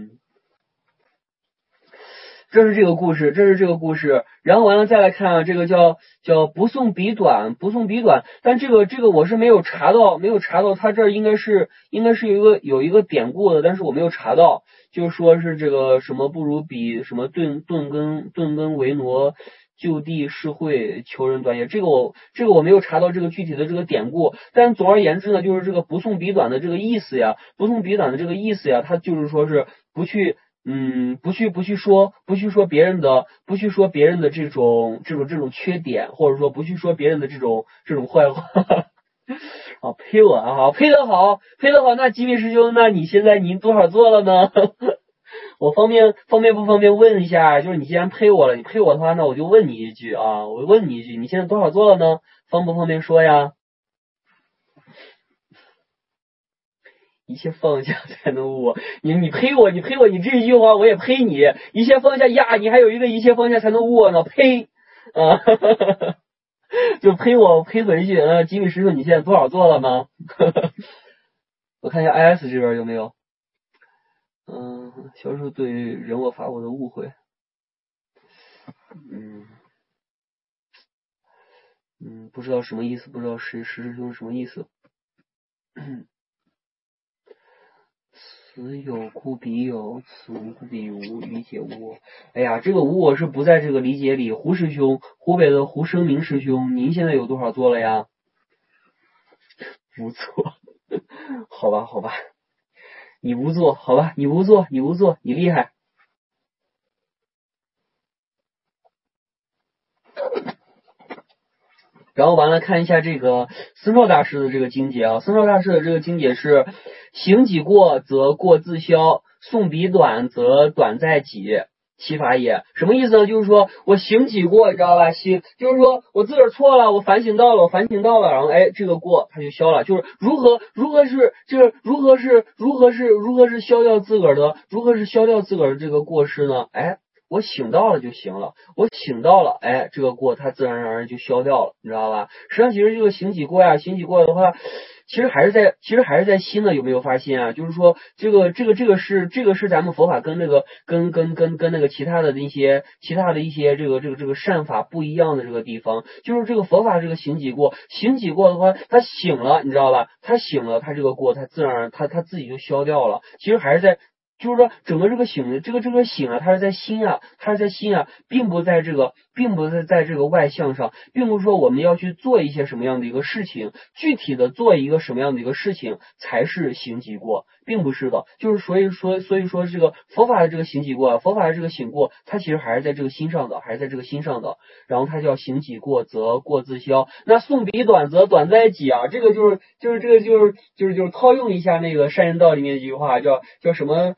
这是这个故事，然后完了再来看啊，这个叫不诵彼短，但这个我是没有查到，他这儿应该是有一个典故的，但是我没有查到，就是说是这个什么不如彼什么顿根为挪，就地是会求人短也，这个我没有查到这个具体的这个典故，但总而言之呢，就是这个不诵彼短的这个意思呀，它就是说是不去别人的这种缺点，或者说不去说别人的这种坏话。好，配我啊，好，配得好。那吉米师兄，那你现在您多少做了呢？ 我方便不方便问一下？就是你既然陪我了，你陪我的话，那我就问你一句啊，我问你一句，你现在多少做了呢？方不方便说呀？一切放下才能悟。你陪我，你这一句话我也陪你。一切放下呀，你还有一个一切放下才能悟呢，呸啊！就陪我回去。吉米师兄，你现在多少做了吗？我看一下 IS 这边有没有。销售对人我法我的误会。不知道什么意思，不知道石师兄什么意思。此有故彼有，此无故彼无，理解无。哎呀，这个无我是不在这个理解里。胡师兄，湖北的胡生明师兄，您现在有多少做了呀？不错，好吧，你不做，好吧，你不做，你厉害。然后完了，看一下这个僧肇大师的这个经解啊，僧肇大师的这个经解是：行己过则过自消，送彼短则短在己，其法也。什么意思呢？就是说我行己过，你知道吧？就是说我自个儿错了，我反省到了，然后这个过它就消了。就是如何是消掉自个儿的，这个过失呢？我醒到了就行了，这个过它自然而然就消掉了，你知道吧？实际上，其实这个行己过的话，其实还是在心呢，有没有发现啊？就是说，这个是咱们佛法跟那个跟那个其他的一些这个善法不一样的这个地方，就是这个佛法这个行己过的话，他醒了，你知道吧？他醒了，他这个过他自然他自己就消掉了。其实还是在。就是说，整个这个醒，这个醒啊，它是在心啊，并不在这个外向上，并不是说我们要去做一些什么样的一个事情，具体的做一个什么样的一个事情才是行己过，并不是的。就是所以说这个佛法的这个行己过，佛法的这个醒过，它其实还是在这个心上的，然后它叫行己过则过自消。那送彼短则短在己啊，这个就是套用一下那个善人道里面一句话，叫什么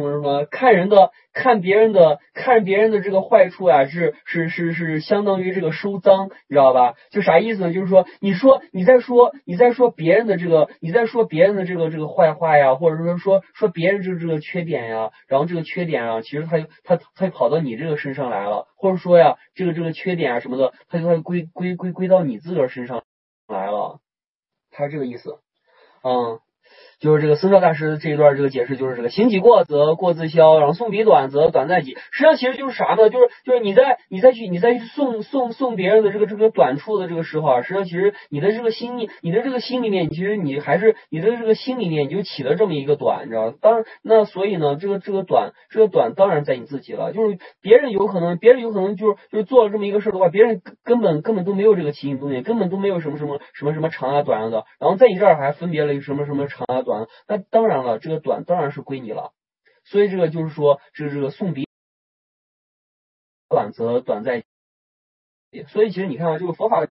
看别人的这个坏处啊，是相当于这个收赃，你知道吧？就啥意思呢？就是说你在说别人的这个坏话呀，或者说别人这个缺点呀，然后这个缺点啊，其实他跑到你这个身上来了，或者说呀，这个缺点啊什么的，他就归到你自个儿身上来了，他是这个意思。就是这个僧肇大师这一段这个解释，就是这个行己过则过自消，然后送彼短则短在己。实际上其实就是啥呢？就是你再去送别人的这个短处的这个时候啊，实际上其实你的这个心里面，其实你还是你的这个心里面你就起了这么一个短，你知道吧？那所以呢，这个短当然在你自己了。就是别人有可能就是做了这么一个事的话，别人根本都没有这个起心动念，根本都没有什么长啊短啊的，然后在你这儿还分别了一个什么长啊短。那当然了，这个短当然是归你了，所以这个就是说，这个送彼短则短在己。所以其实你看啊，这个佛法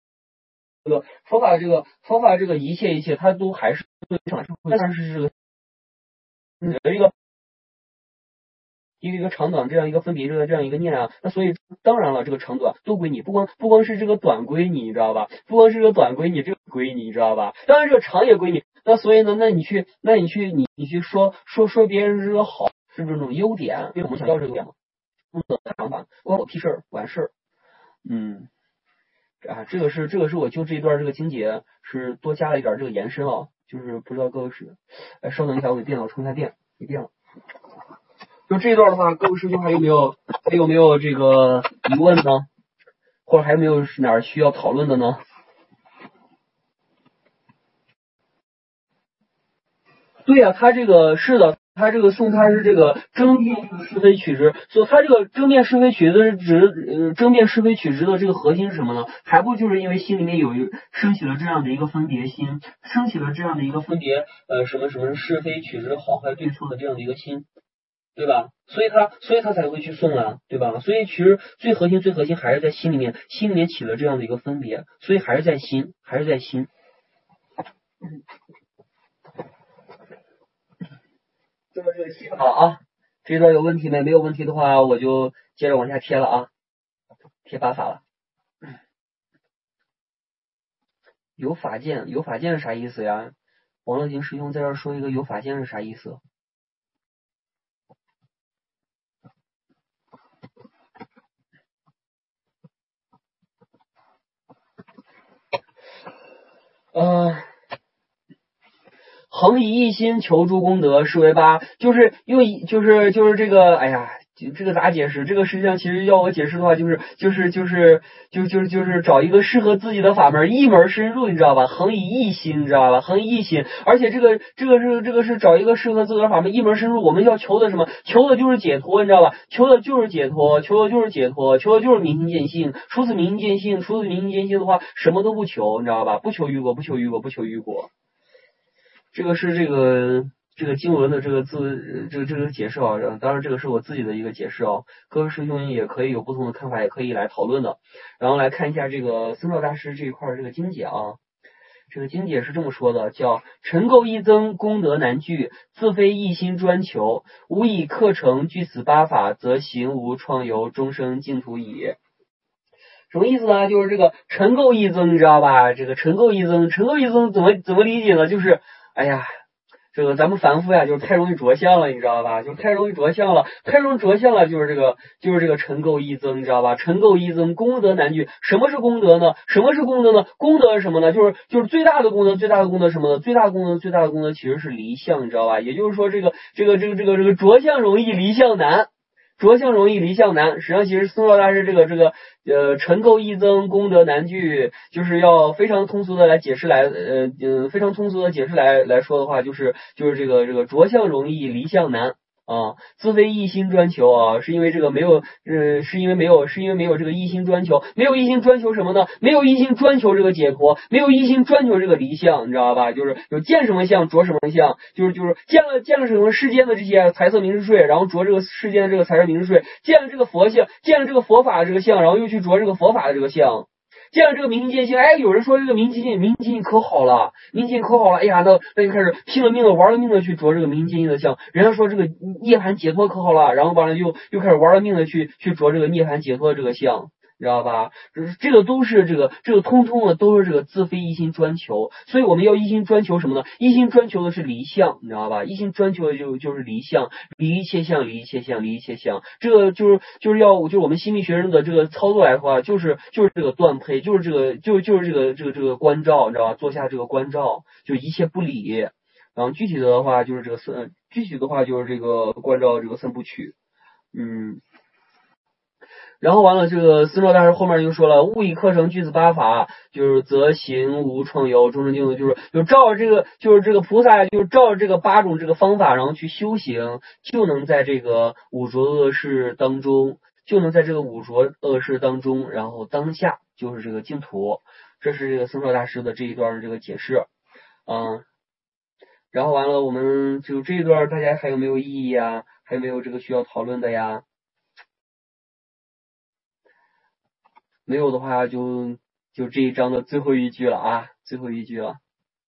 这个一切，它都还是当然是这个一个长短这样一个分别这样一个念啊，那所以当然了，这个长短都归你，不光是这个短归你，你知道吧？不光是这个短归你，这个归你，你知道吧？当然这个长也归你。那所以呢，你去说别人这个好是这种优点，因为我们想要这个优点嘛，长短关我屁事儿，完事儿。这个是我就这一段这个经节是多加了一点这个延伸啊，就是不知道各位是，稍等一下，我给电脑充一下电，没电了。就这一段的话，各位师兄还有没有这个疑问呢？或者还有没有哪儿需要讨论的呢？对呀，他这个是的，他这个送他是这个争辩是非曲直，所以他这个争辩是非曲直争辩是非曲直的这个核心是什么呢？还不就是因为心里面升起了这样的一个分别心，升起了这样的一个分别什么是非曲直好坏对错的这样的一个心。对吧？所以他才会去送啊，对吧？所以其实最核心还是在心里面起了这样的一个分别，所以还是在心。这个心好啊， 这段有问题没？没有问题的话，我就接着往下贴了啊，贴8法了。有法剑，有法剑是啥意思呀？王乐景师兄在这儿说一个有法剑是啥意思？恒以一心求诸功德，是为8，就是用这个，哎呀，这个咋解释？这个实际上其实要我解释的话，就是找一个适合自己的法门，一门深入，你知道吧？恒以一心，你知道吧？恒以一心，而且这个是找一个适合自己的法门，一门深入。我们要求的什么？求的就是解脱，你知道吧？求的就是解脱，求的就是解脱，求的就是明心见性。除此明心见性，除此明心见性的话，什么都不求，你知道吧？不求于果，不求于果，不求于果。这个是这个经文的这个字，这个解释啊，当然这个是我自己的一个解释啊，各位师兄也可以有不同的看法，也可以来讨论的。然后来看一下这个僧肇大师这一块这个经解啊，这个经解是这么说的，叫尘垢一增，功德难聚，自非一心专求，吾以课程具此8法，则行无创有，终生净土矣。什么意思呢？就是这个尘垢一增，你知道吧？这个尘垢一增，尘垢一增怎么理解呢？就是哎呀，这个咱们凡夫呀，就是太容易着相了，你知道吧？就是太容易着相了，太容易着相了，就是这个尘垢一增，你知道吧？尘垢一增，功德难聚。什么是功德呢？什么是功德呢？功德是什么呢？就是最大的功德，最大的功德是什么呢？最大的功德其实是离相，你知道吧？也就是说，这个着相容易，离相难。着相容易，离相难。实际上，其实僧肇大师尘垢一增，功德难聚，就是要非常通俗的来解释非常通俗的解释来说的话，就是这个着相容易，离相难。自非一心专求啊，是因为这个没有这个一心专求，没有一心专求什么呢？没有一心专求这个解脱，没有一心专求这个离相，你知道吧？就是有见什么相着什么相，就是见了什么世间的这些财色名食睡，然后着这个世间的这个财色名食睡，见了这个佛相，见了这个佛法的这个相，然后又去着这个佛法的这个相。见了这个明心见性，哎，有人说这个明心见性可好了，哎呀，那就开始拼了命的玩了命的去着这个明心见性的相。人家说这个涅槃解脱可好了，然后完了又开始玩了命的去着这个涅槃解脱的这个相。知道吧？这个都是这个通通的都是这个自非一心专求，所以我们要一心专求什么呢？一心专求的是离相，你知道吧？一心专求的就是离相，离一切相，离一切相，离一切相。这个就是我们心理学生的这个操作来的话，就是这个断配，就是这个观照，你知道吧？做下这个观照，就一切不理。然后具体的话就是这个观照这个三部曲，然后完了，这个僧肇大师后面就说了，勿以课程具此8法，就是则行无创有，终生净土，就照着这个菩萨，就是照着这个8种这个方法，然后去修行，就能在这个五浊恶世当中，然后当下就是这个净土。这是这个僧肇大师的这一段的这个解释，然后完了，我们就这一段大家还有没有异议呀？还有没有这个需要讨论的呀？没有的话就这一章的最后一句了啊，最后一句了。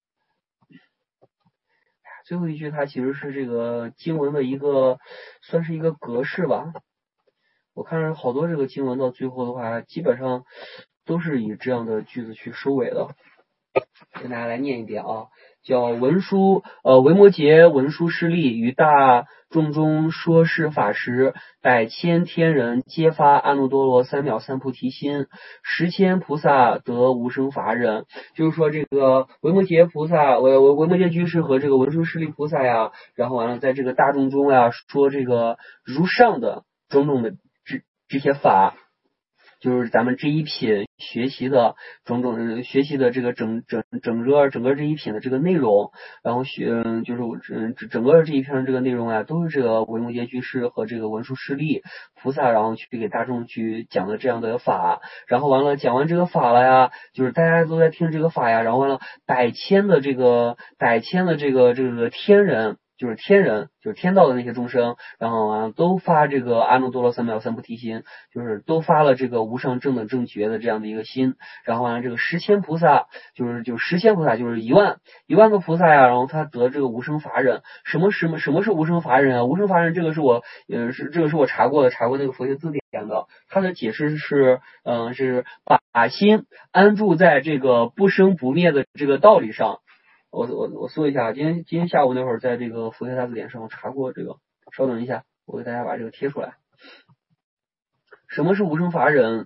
最后一句它其实是这个经文的算是一个格式吧。我看好多这个经文到最后的话，基本上都是以这样的句子去收尾的。跟大家来念一遍啊，叫文殊维摩诘文殊师利于大众中说是法时，百千天人皆发阿耨多罗三藐三菩提心，10千菩萨得无生法忍。就是说这个维摩诘菩萨维摩诘居士和这个文殊师利菩萨呀，然后完了在这个大众中呀说这个如上的种种的这些法，就是咱们这一品学习的学习的这个整个这一品的这个内容，然后整个这一篇的这个内容啊，都是这个维摩诘居士和这个文殊师利菩萨，然后去给大众去讲的这样的法。然后完了讲完这个法了呀，就是大家都在听这个法呀，然后完了百千的这个天人。 就是天人，就是天道的那些众生，然后啊都发这个阿耨多罗三藐三菩提心，就是都发了这个无上正等正觉的这样的一个心，然后啊这个10,000菩萨就是10,000菩萨就是1万个菩萨呀，然后他得这个无生法忍。什么是无生法忍啊？无生法忍这个是我查过那个佛学字典的，它的解释是是把心安住在这个不生不灭的这个道理上。我搜一下，今天下午那会儿在这个佛学大字典上查过这个，稍等一下，我给大家把这个贴出来。什么是无生法忍？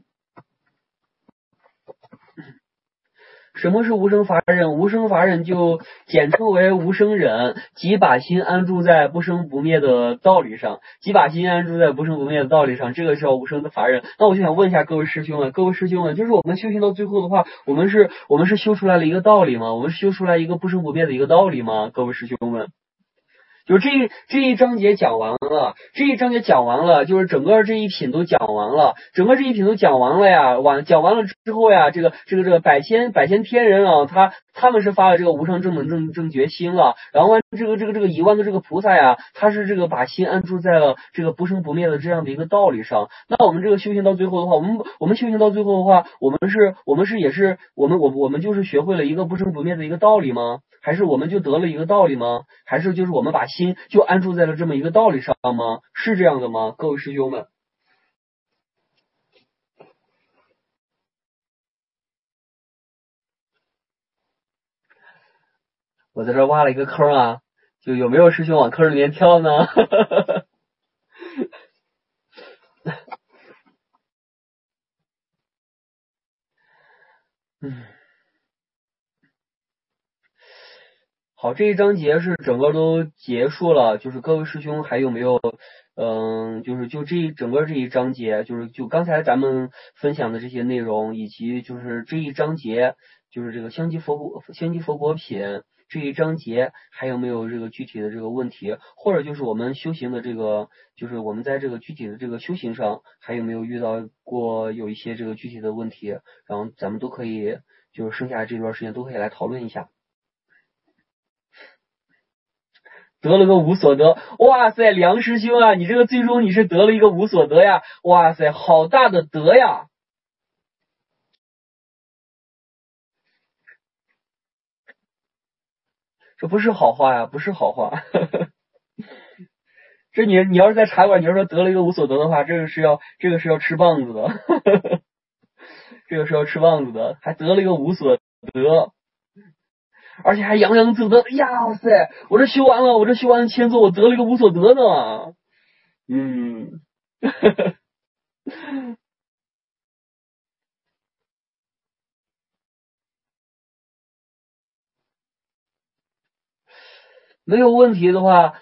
什么是无生法忍？无生法忍就简称为无生忍，即把心安住在不生不灭的道理上，即把心安住在不生不灭的道理上，这个叫无生的法忍。那我就想问一下各位师兄们，就是我们修行到最后的话，我们是修出来了一个道理吗？我们是修出来一个不生不灭的一个道理吗？各位师兄们。就这一章节讲完了，就是整个这一品都讲完了，呀，讲完了之后呀，这个百千天人啊，他们是发了这个无上正等正觉心了，然后这个1万个这个菩萨呀，他是这个把心安住在了这个不生不灭的这样的一个道理上。那我们这个修行到最后的话，我们修行到最后的话，我们就是学会了一个不生不灭的一个道理吗？还是我们就得了一个道理吗？还是就是我们把心就安住在了这么一个道理上吗？是这样的吗？各位师兄们，我在这挖了一个坑啊，就有没有师兄往坑里面跳呢？好，这一章节是整个都结束了，就是各位师兄还有没有就整个这一章节，就刚才咱们分享的这些内容，以及就是这一章节，就是这个香积佛果品这一章节，还有没有这个具体的这个问题，或者就是我们修行的这个，就是我们在这个具体的这个修行上，还有没有遇到过有一些这个具体的问题，然后咱们都可以就是剩下这段时间都可以来讨论一下。得了个无所得，哇塞，梁师兄啊，你这个最终你是得了一个无所得呀，哇塞，好大的德呀！这不是好话呀，不是好话。这你要是在茶馆，你要说得了一个无所得的话，这个是要吃棒子的，这个是要吃棒子的，还得了一个无所得。而且还洋洋自得，呀塞！我这修完了千座，我得了一个无所得呢。没有问题的话，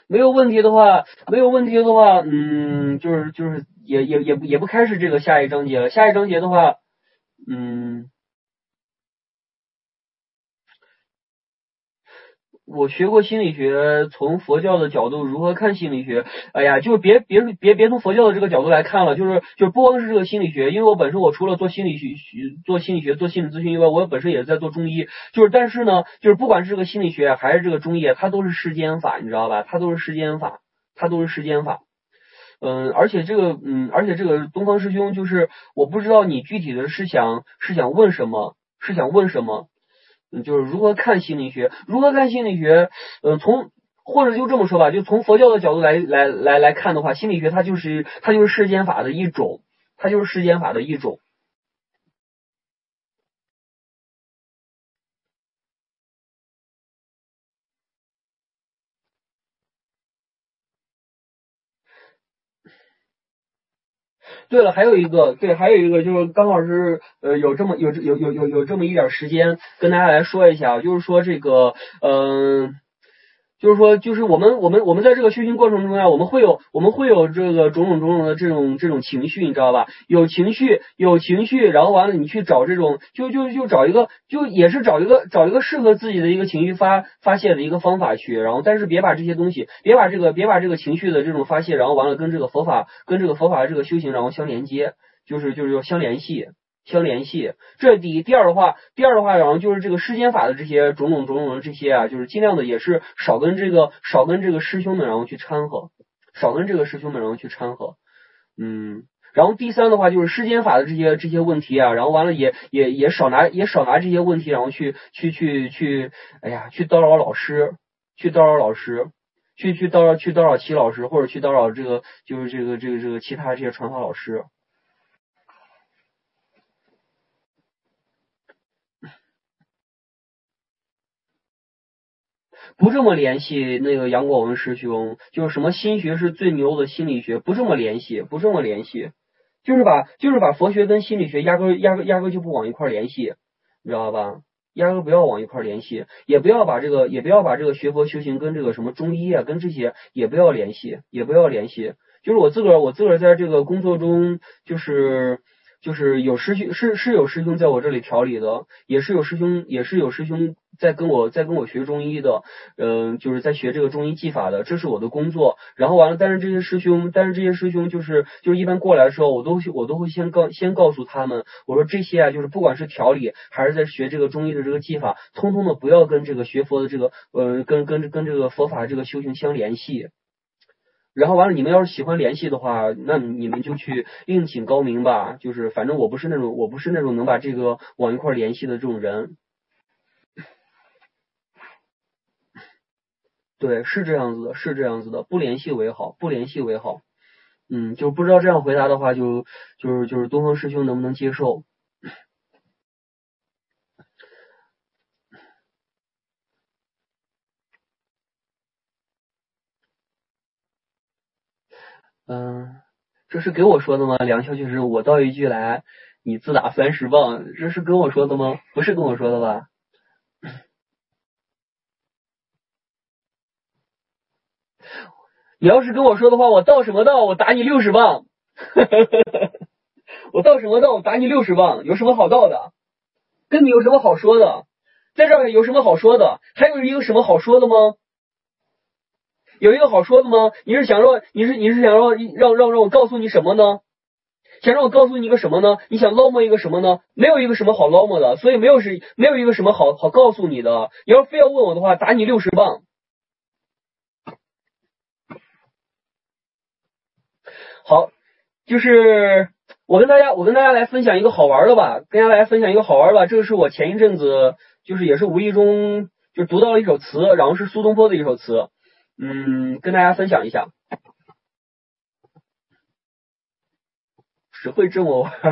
就是也不开始这个下一章节了。下一章节的话，我学过心理学，从佛教的角度如何看心理学？哎呀，就是别从佛教的这个角度来看了，就是不光是这个心理学，因为我本身我除了做心理做心理咨询以外，我本身也是在做中医。但是呢，不管是这个心理学还是这个中医，它都是世间法，你知道吧？它都是世间法。而且这个东方师兄，我不知道你具体的是想问什么，就是如何看心理学？或者就这么说吧，就从佛教的角度来看的话，心理学它就是世间法的一种，对了，还有一个就是刚好是有这么一点时间跟大家来说一下，就是说这个就是我们在这个修行过程中呀，我们会有这个种种的这种情绪，你知道吧？有情绪，然后完了你去找这种找一个适合自己的一个情绪发泄的一个方法去，然后但是别把这些东西，别把这个情绪的这种发泄，然后完了跟这个佛法的这个修行然后相连接，就是要相联系。 相联系，这是第一。第二的话，然后就是这个世间法的这些种种的这些啊，就是尽量的也是少跟这个师兄们然后去掺和，然后第三的话就是世间法的这些问题啊，然后完了也少拿这些问题，然后去哎呀去叨扰老师，去叨扰齐老师，或者去叨扰这个就是这个其他这些传法老师。不这么联系那个杨广文师兄，就是什么心学是最牛的心理学，不这么联系，就是把佛学跟心理学压根就不往一块联系，你知道吧？压根不要往一块联系，也不要把这个学佛修行跟这个什么中医啊，跟这些也不要联系。就是我自个儿在这个工作中，就是有师兄是有师兄在我这里调理的，也是有师兄在跟我学中医的，就是在学这个中医技法的，这是我的工作。然后完了，但是这些师兄就是一般过来的时候，我都会先告诉他们，我说这些啊，就是不管是调理还是在学这个中医的这个技法，通通的不要跟这个学佛的这个跟这个佛法这个修行相联系。然后完了，你们要是喜欢联系的话，那你们就去另请高明吧。就是反正我不是那种能把这个往一块联系的这种人。对，是这样子的，不联系为好。就不知道这样回答的话，就是东方师兄能不能接受？这是给我说的吗？梁笑就是我道一句来，你自打30棒，这是跟我说的吗？不是跟我说的吧？你要是跟我说的话，我道什么道？我打你60棒。我道什么道？我打你60棒，有什么好道的？跟你有什么好说的？在这儿有什么好说的？还有一个什么好说的吗？有一个好说的吗？你是想让我告诉你什么呢？想让我告诉你一个什么呢？你想捞摸一个什么呢？没有一个什么好捞摸的，所以没有一个什么好告诉你的。你要非要问我的话，打你60棒。好，就是我跟大家来分享一个好玩的吧，这个是我前一阵子就是也是无意中就读到了一首词，然后是苏东坡的一首词，跟大家分享一下。只会这么玩。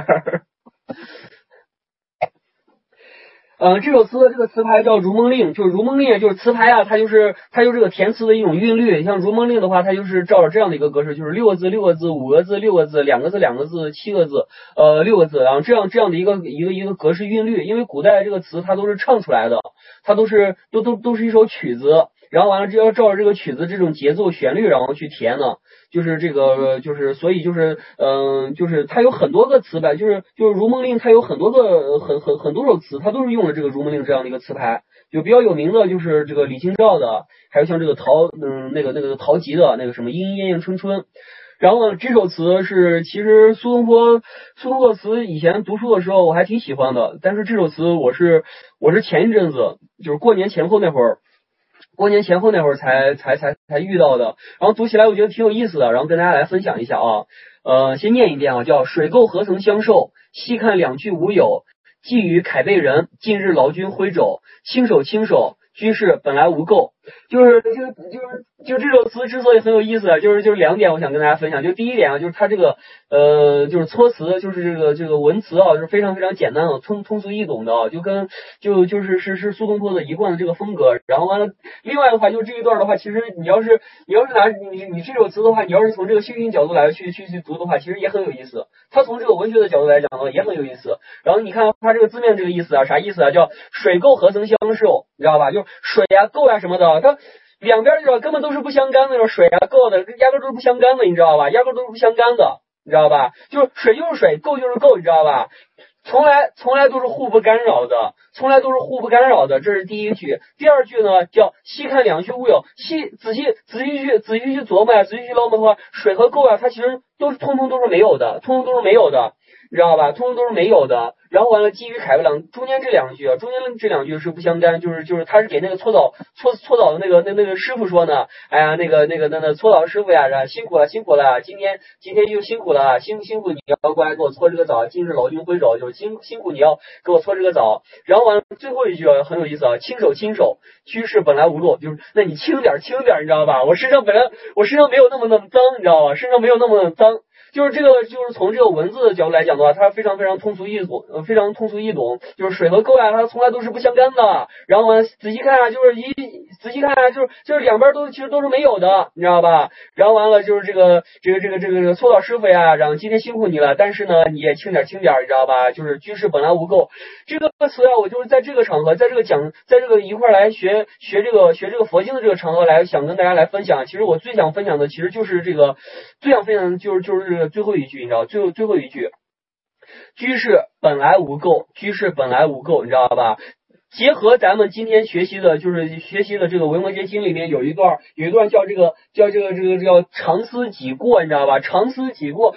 这首词的这个词牌叫《如梦令》，就是《如梦令》就是词牌啊，它就是这个填词的一种韵律。像《如梦令》的话，它就是照着这样的一个格式，就是6个字、5个字、6个字、2个字、2个字、7个字，6个字，然后这样的一个格式韵律。因为古代这个词它都是唱出来的，它都是一首曲子，然后完了就要照着这个曲子这种节奏旋律然后去填呢。就是这个，就是所以就是，就是它有很多个词牌，就是《如梦令》，它有很多个很多首词，它都是用了这个《如梦令》这样的一个词牌。就比较有名的就是这个李清照的，还有像这个那个陶吉的那个什么莺莺燕燕春春。然后呢，这首词是其实苏东坡词以前读书的时候我还挺喜欢的，但是这首词我是前一阵子就是过年前后那会儿才遇到的，然后读起来我觉得挺有意思的，然后跟大家来分享一下啊。先念一遍啊，叫水垢何曾相授，细看两句无有。寄与凯贝人，近日劳军挥肘，轻手，居士本来无垢。就是这首词之所以很有意思啊，就是2点我想跟大家分享。就第一点啊，就是它这个就是措辞，就是这个文词啊，是非常非常简单的，通俗易懂的啊，就是苏东坡的一贯的这个风格。然后完了，另外的话就是这一段的话，其实你要是拿你这首词的话，你要是从这个修行角度来去读的话，其实也很有意思。它从这个文学的角度来讲的话，也很有意思。然后你看它这个字面这个意思啊，啥意思啊？叫水垢何曾相授，你知道吧？就水啊、垢啊什么的，它两边就是根本都是不相干的，水啊、垢的压根都是不相干的，你知道吧？压根都是不相干的，你知道吧？就是水就是水，垢就是垢，你知道吧？从来都是互不干扰的，这是第一句。第二句呢，叫细看两句无有，仔细去琢磨呀，仔细去捞摸的话，水和垢啊，它其实通通都是没有的， 你知道吧？通通都是没有的。然后完了，基于凯文朗中间这两句啊，中间这两句是不相干，就是他是给那个搓澡的那个师傅说呢，哎呀，那搓澡师傅呀，辛苦了，今天又辛苦了，辛苦你要过来给我搓这个澡，今日劳军挥手，就是辛苦你要给我搓这个澡。然后完了最后一句很有意思啊，亲手，居士本来无垢，就是那你轻点，你知道吧？我身上没有那么脏，你知道吧？身上没有那么脏。就是这个，就是从这个文字的角度来讲的话，它非常通俗易懂，就是水和垢呀，它从来都是不相干的。然后我仔细看啊，就是两边其实都是没有的，你知道吧？然后完了就是这个搓澡师傅呀，然后今天辛苦你了，但是呢你也轻点，你知道吧？就是居士本来无垢这个词啊，我就是在这个场合，在这个一块来学这个佛经的这个场合来想跟大家来分享。其实我最想分享的其实就是就是最后一句，你知道，最后一句，居士本来无垢，你知道吧？结合咱们今天学习的这个《维摩诘经》里面有一段叫常思己过，你知道吧？常思己过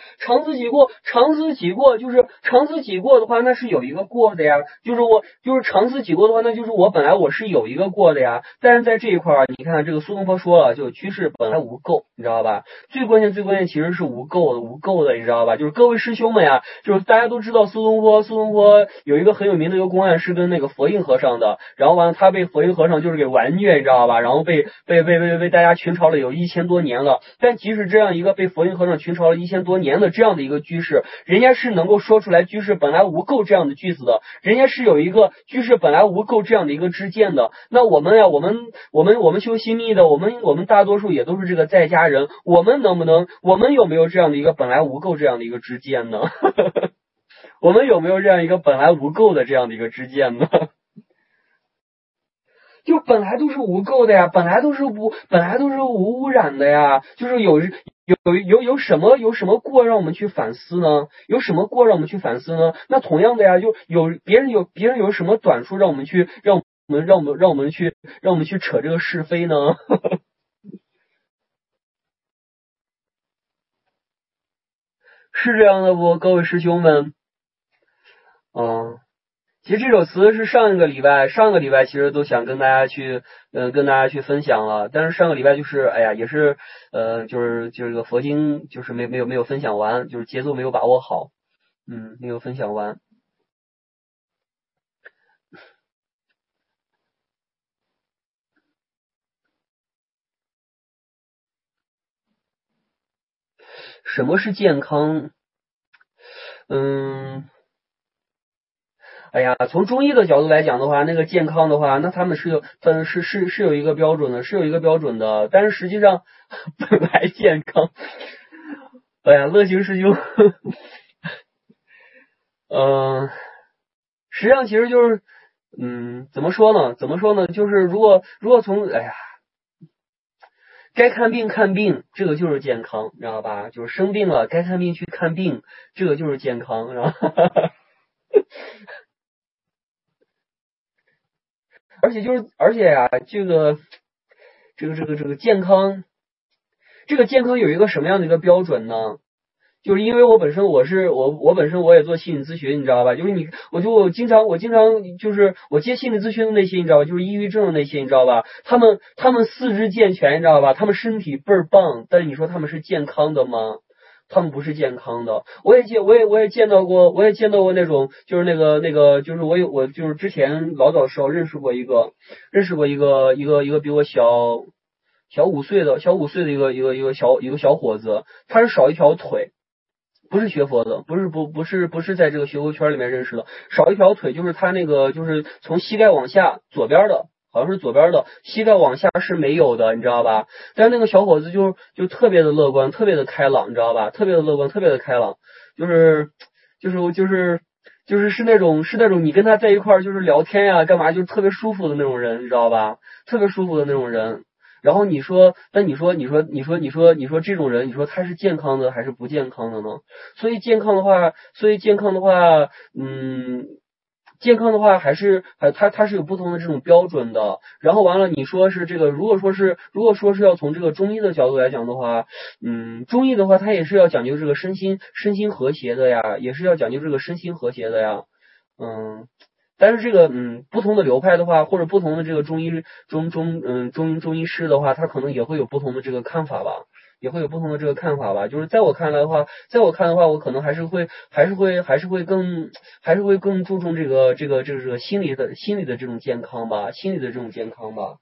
就是常思己过的话，那是有一个过的呀。就是常思己过的话，那就是我本来我是有一个过的呀。但是在这一块儿，你看这个苏东坡说了，就居士本来无垢，你知道吧？最关键其实是无垢的，你知道吧？就是各位师兄们呀，就是大家都知道苏东坡有一个很有名的一个公案是跟那个佛印和尚的，然后完了他被佛印和尚就是给完虐，你知道吧？然后被大家群嘲了有1000多年了。但即使这样一个被佛印和尚群嘲了1000多年的这样的一个居士，人家是能够说出来居士本来无垢这样的句子的，人家是有一个居士本来无垢这样的一个知见的。那我们呀，我们修心密的，我们大多数也都是这个在家人，我们有没有这样的一个本来无垢这样的一个知见呢？我们有没有这样一个本来无垢的这样的一个知见呢？就本来都是无垢的呀，本来都是无污染的呀，就是有什么过让我们去反思呢？有什么过让我们去反思呢？那同样的呀，就别人有什么短处让我们去扯这个是非呢？是这样的不，各位师兄们？其实这首词是上一个礼拜其实都想跟大家去分享了，但是上个礼拜就是也是就是这个佛经就是没有分享完，就是节奏没有把握好，没有分享完。什么是健康？从中医的角度来讲的话，那个健康的话，那他们是有一个标准的，但是实际上本来健康。乐行师兄，实际上其实就是，怎么说呢？就是如果从该看病，这个就是健康，知道吧？就是生病了，该看病去看病，这个就是健康，知道吧？而且呀，这个健康，这个健康有一个什么样的一个标准呢？就是因为我本身我也做心理咨询，你知道吧？就是我经常就是我接心理咨询的那些，你知道吧？就是抑郁症的那些，你知道吧？他们四肢健全，你知道吧？他们身体倍儿棒，但是你说他们是健康的吗？他们不是健康的。我也见到过那种，就是那个，就是我就是之前老早的时候认识过一个比我小5岁的一个小伙子，他是少一条腿。不是学佛的，不是在这个学佛圈里面认识的，少一条腿，就是他那个就是从膝盖往下左边的，好像是左边的，膝盖往下是没有的，你知道吧？但是那个小伙子就特别的乐观，特别的开朗，你知道吧？特别的乐观，特别的开朗，就是那种你跟他在一块儿就是聊天呀，干嘛就特别舒服的那种人，你知道吧？特别舒服的那种人。然后你说这种人，你说他是健康的还是不健康的呢？所以健康的话， 健康的话它是有不同的这种标准的。然后完了，你说是这个，如果说是要从这个中医的角度来讲的话，中医的话它也是要讲究这个身心和谐的呀，也是要讲究这个身心和谐的呀。但是这个不同的流派的话，或者不同的这个中医师的话，他可能也会有不同的这个看法吧。就是在我看来的话，我可能还是会更注重这个心理的这种健康吧，心理的这种健康吧。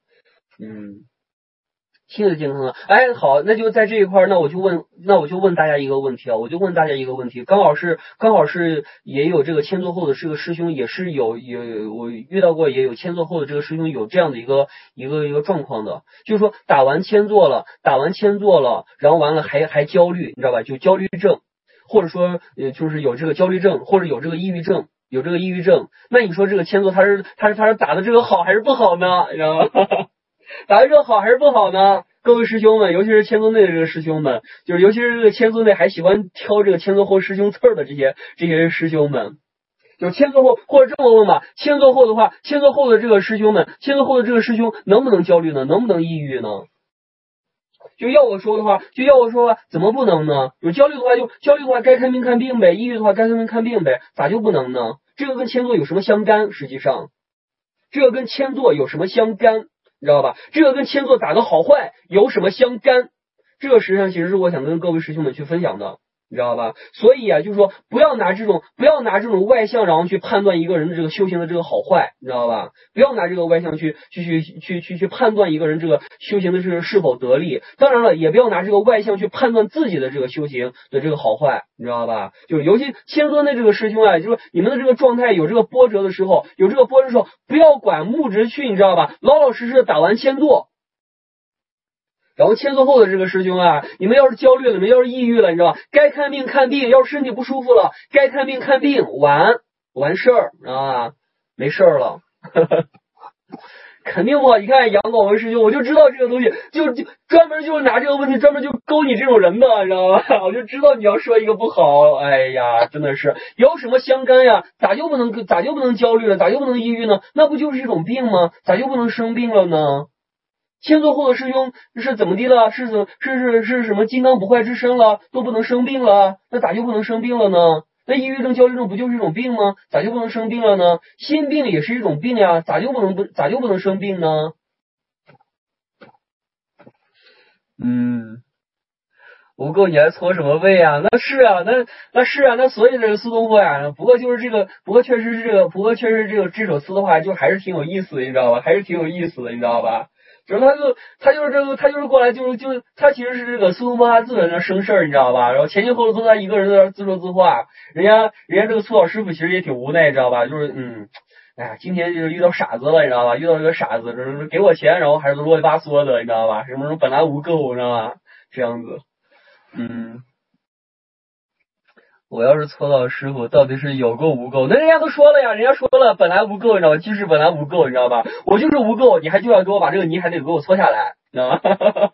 心理健康啊，哎，好，那就在这一块，那我就问大家一个问题啊，刚好是也有这个签作后的这个师兄，也是我遇到过，也有签作后的这个师兄有这样的一个状况的，就是说打完签作了，然后完了还焦虑，你知道吧？就焦虑症，或者说就是有这个焦虑症，或者有这个抑郁症。那你说这个签作他是打的这个好还是不好呢？你知道吗？打的这个好还是不好呢？各位师兄们，尤其是签作内的这个师兄们，就是尤其是这个签作内还喜欢挑这个签作后师兄刺儿的这些师兄们，就签作后，或者这么问吧，签作后的这个师兄能不能焦虑呢？能不能抑郁呢？就要我说的话，怎么不能呢？有焦虑的话该看病看病呗，抑郁的话该看病看病呗，咋就不能呢？这个跟签作有什么相干？实际上，这个跟签作有什么相干？你知道吧？这个跟签作打的好坏有什么相干？这个实际上其实是我想跟各位师兄们去分享的，你知道吧？所以啊，就是说不要拿这种外向，然后去判断一个人的这个修行的这个好坏，你知道吧？不要拿这个外向去判断一个人这个修行的是否得力。当然了，也不要拿这个外向去判断自己的这个修行的这个好坏，你知道吧？就是尤其签作的这个师兄啊，就是你们的这个状态有这个波折的时候，不要管木直去，你知道吧？老老实实的打完签作。然后签作后的这个师兄啊，你们要是焦虑了，你们要是抑郁了，你知道吧？该看病看病，要是身体不舒服了，该看病看病，完事儿啊，没事儿了。肯定不好。你看杨广文师兄，我就知道这个东西，就专门就是拿这个问题专门就勾你这种人的，你知道吗？我就知道你要说一个不好，哎呀，真的是有什么相干呀？咋就不能焦虑了？咋就不能抑郁呢？那不就是一种病吗？咋就不能生病了呢？签作后的师兄是怎么的了？是什么金刚不坏之身了？都不能生病了？那咋就不能生病了呢？那抑郁症、焦虑症不就是一种病吗？咋就不能生病了呢？心病也是一种病呀，咋就不能生病呢？不够你还搓什么背啊？那是啊，那所以这个苏东坡呀，不过确实这首词的话，就还是挺有意思的，你知道吧？你知道吧？就是他就是过来他其实是这个苏东坡他自个儿在那生事儿，你知道吧？然后前前后后都他一个人在那自说自话，人家这个苏老师傅其实也挺无奈，你知道吧？就是哎呀，今天就是遇到傻子了，你知道吧？遇到这个傻子，就是给我钱，然后还是啰里吧嗦的，你知道吧？什么本来无垢，你知道吧？这样子，我要是搓到师傅，到底是有够无垢？那人家都说了呀，人家说了本来无垢，你知道吧？即使本来无垢，你知道吧？我就是无垢，你就要给我把这个泥还得给我搓下来，你知道吗？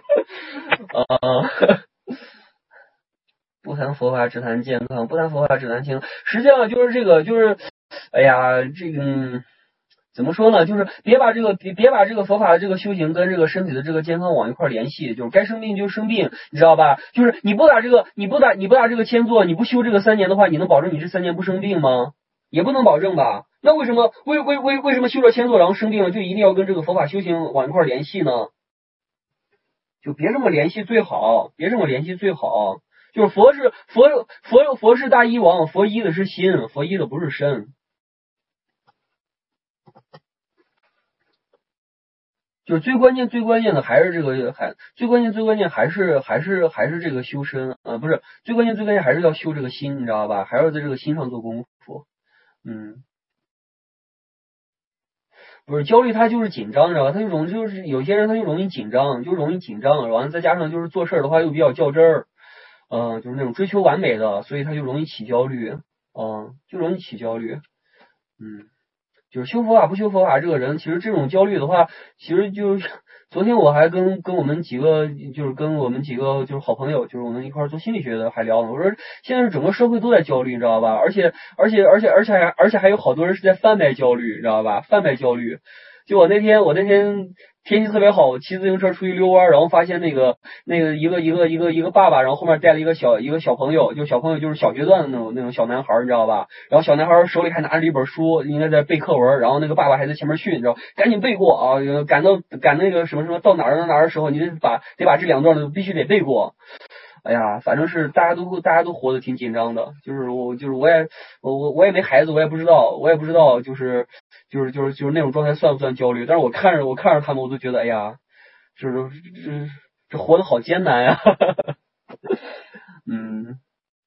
不谈佛法，只谈健康；不谈佛法，只谈健康。实际上就是这个，哎呀，怎么说呢？就是别把这个佛法的这个修行跟这个身体的这个健康往一块联系，就是该生病就生病，你知道吧？就是你不打这个签作，你不修这个3年的话，你能保证你这3年不生病吗？也不能保证吧？那为什么修了签作然后生病了，就一定要跟这个佛法修行往一块联系呢？就别这么联系最好，就是佛是大医王，佛医的是心，佛医的不是身。就是最关键的还是这个最关键还是这个修身不是最关键还是要修这个心，你知道吧？还要在这个心上做功夫。不是焦虑，他就是紧张，你知道吧？他就是有些人他就容易紧张，完了再加上就是做事的话又比较较真儿，就是那种追求完美的，所以他就容易起焦虑，就是修佛法不修佛法，这个人其实这种焦虑的话，其实昨天我还跟我们几个就是好朋友，就是我们一块儿做心理学的还聊呢。我说现在整个社会都在焦虑，你知道吧？而且还有好多人是在贩卖焦虑，你知道吧？贩卖焦虑。就我那天天气特别好，我骑自行车出去遛弯，然后发现那个一个爸爸，然后后面带了一个小朋友，就小朋友就是小学段的那种小男孩，你知道吧？然后小男孩手里还拿着一本书，应该在背课文，然后那个爸爸还在前面训，你知道，赶紧背过啊！赶那个什么什么到哪儿到哪儿的时候，你得把这两段都必须得背过。哎呀，反正是大家都活得挺紧张的，我也没孩子，我也不知道就是那种状态算不算焦虑，但是我看着他们，我都觉得哎呀，就是这活得好艰难呀。嗯。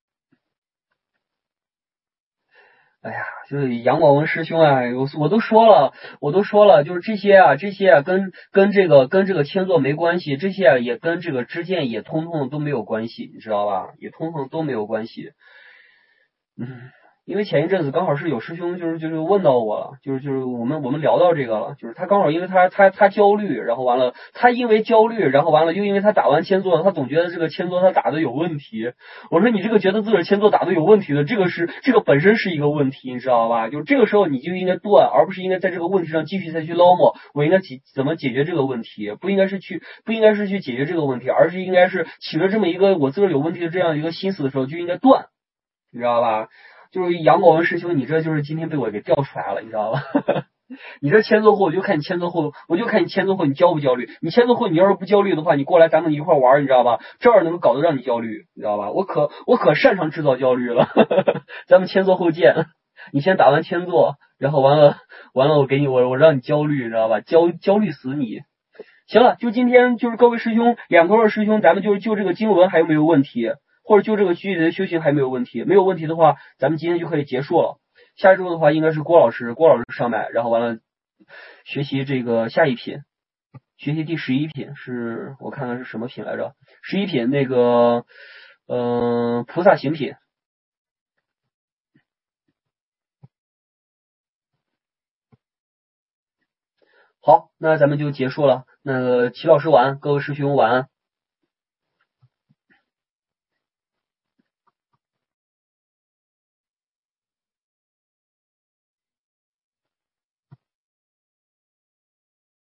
哎呀，就是杨广文师兄啊，我都说了，就是这些啊，跟这个签作没关系，这些啊也跟这个支箭也通通都没有关系，你知道吧？也通通都没有关系。嗯，因为前一阵子刚好是有师兄就是问到我了，就是我们聊到这个了，就是他刚好因为他焦虑，然后完了他因为焦虑，然后完了又因为他打完签作，他总觉得这个签作他打的有问题。我说你这个觉得自个儿签作打的有问题的，这个本身是一个问题，你知道吧？就这个时候你就应该断，而不是应该在这个问题上继续再去捞摸，我应该怎么解决这个问题？不应该是去解决这个问题，而是应该是起了这么一个我自个儿有问题的这样一个心思的时候就应该断。你知道吧？就是杨广文师兄，你这就是今天被我给调出来了，你知道吧？你这签作后，我就看你签作后你焦不焦虑。你签作后你要是不焦虑的话，你过来咱们一块玩，你知道吧？这儿能够搞得让你焦虑，你知道吧？我可擅长制造焦虑了。咱们签作后见。你先打完签作，然后完了，我让你焦虑，你知道吧？焦虑死你。行了，就今天就是各位师兄，2个师兄，咱们就这个经文还有没有问题，或者就这个具体的修行还没有问题？没有问题的话，咱们今天就可以结束了。下周的话应该是郭老师上麦，然后完了学习这个下一品，学习第11品，是我看看是什么品来着？11品那个菩萨行品。好，那咱们就结束了。那个齐老师晚安，各位师兄晚安。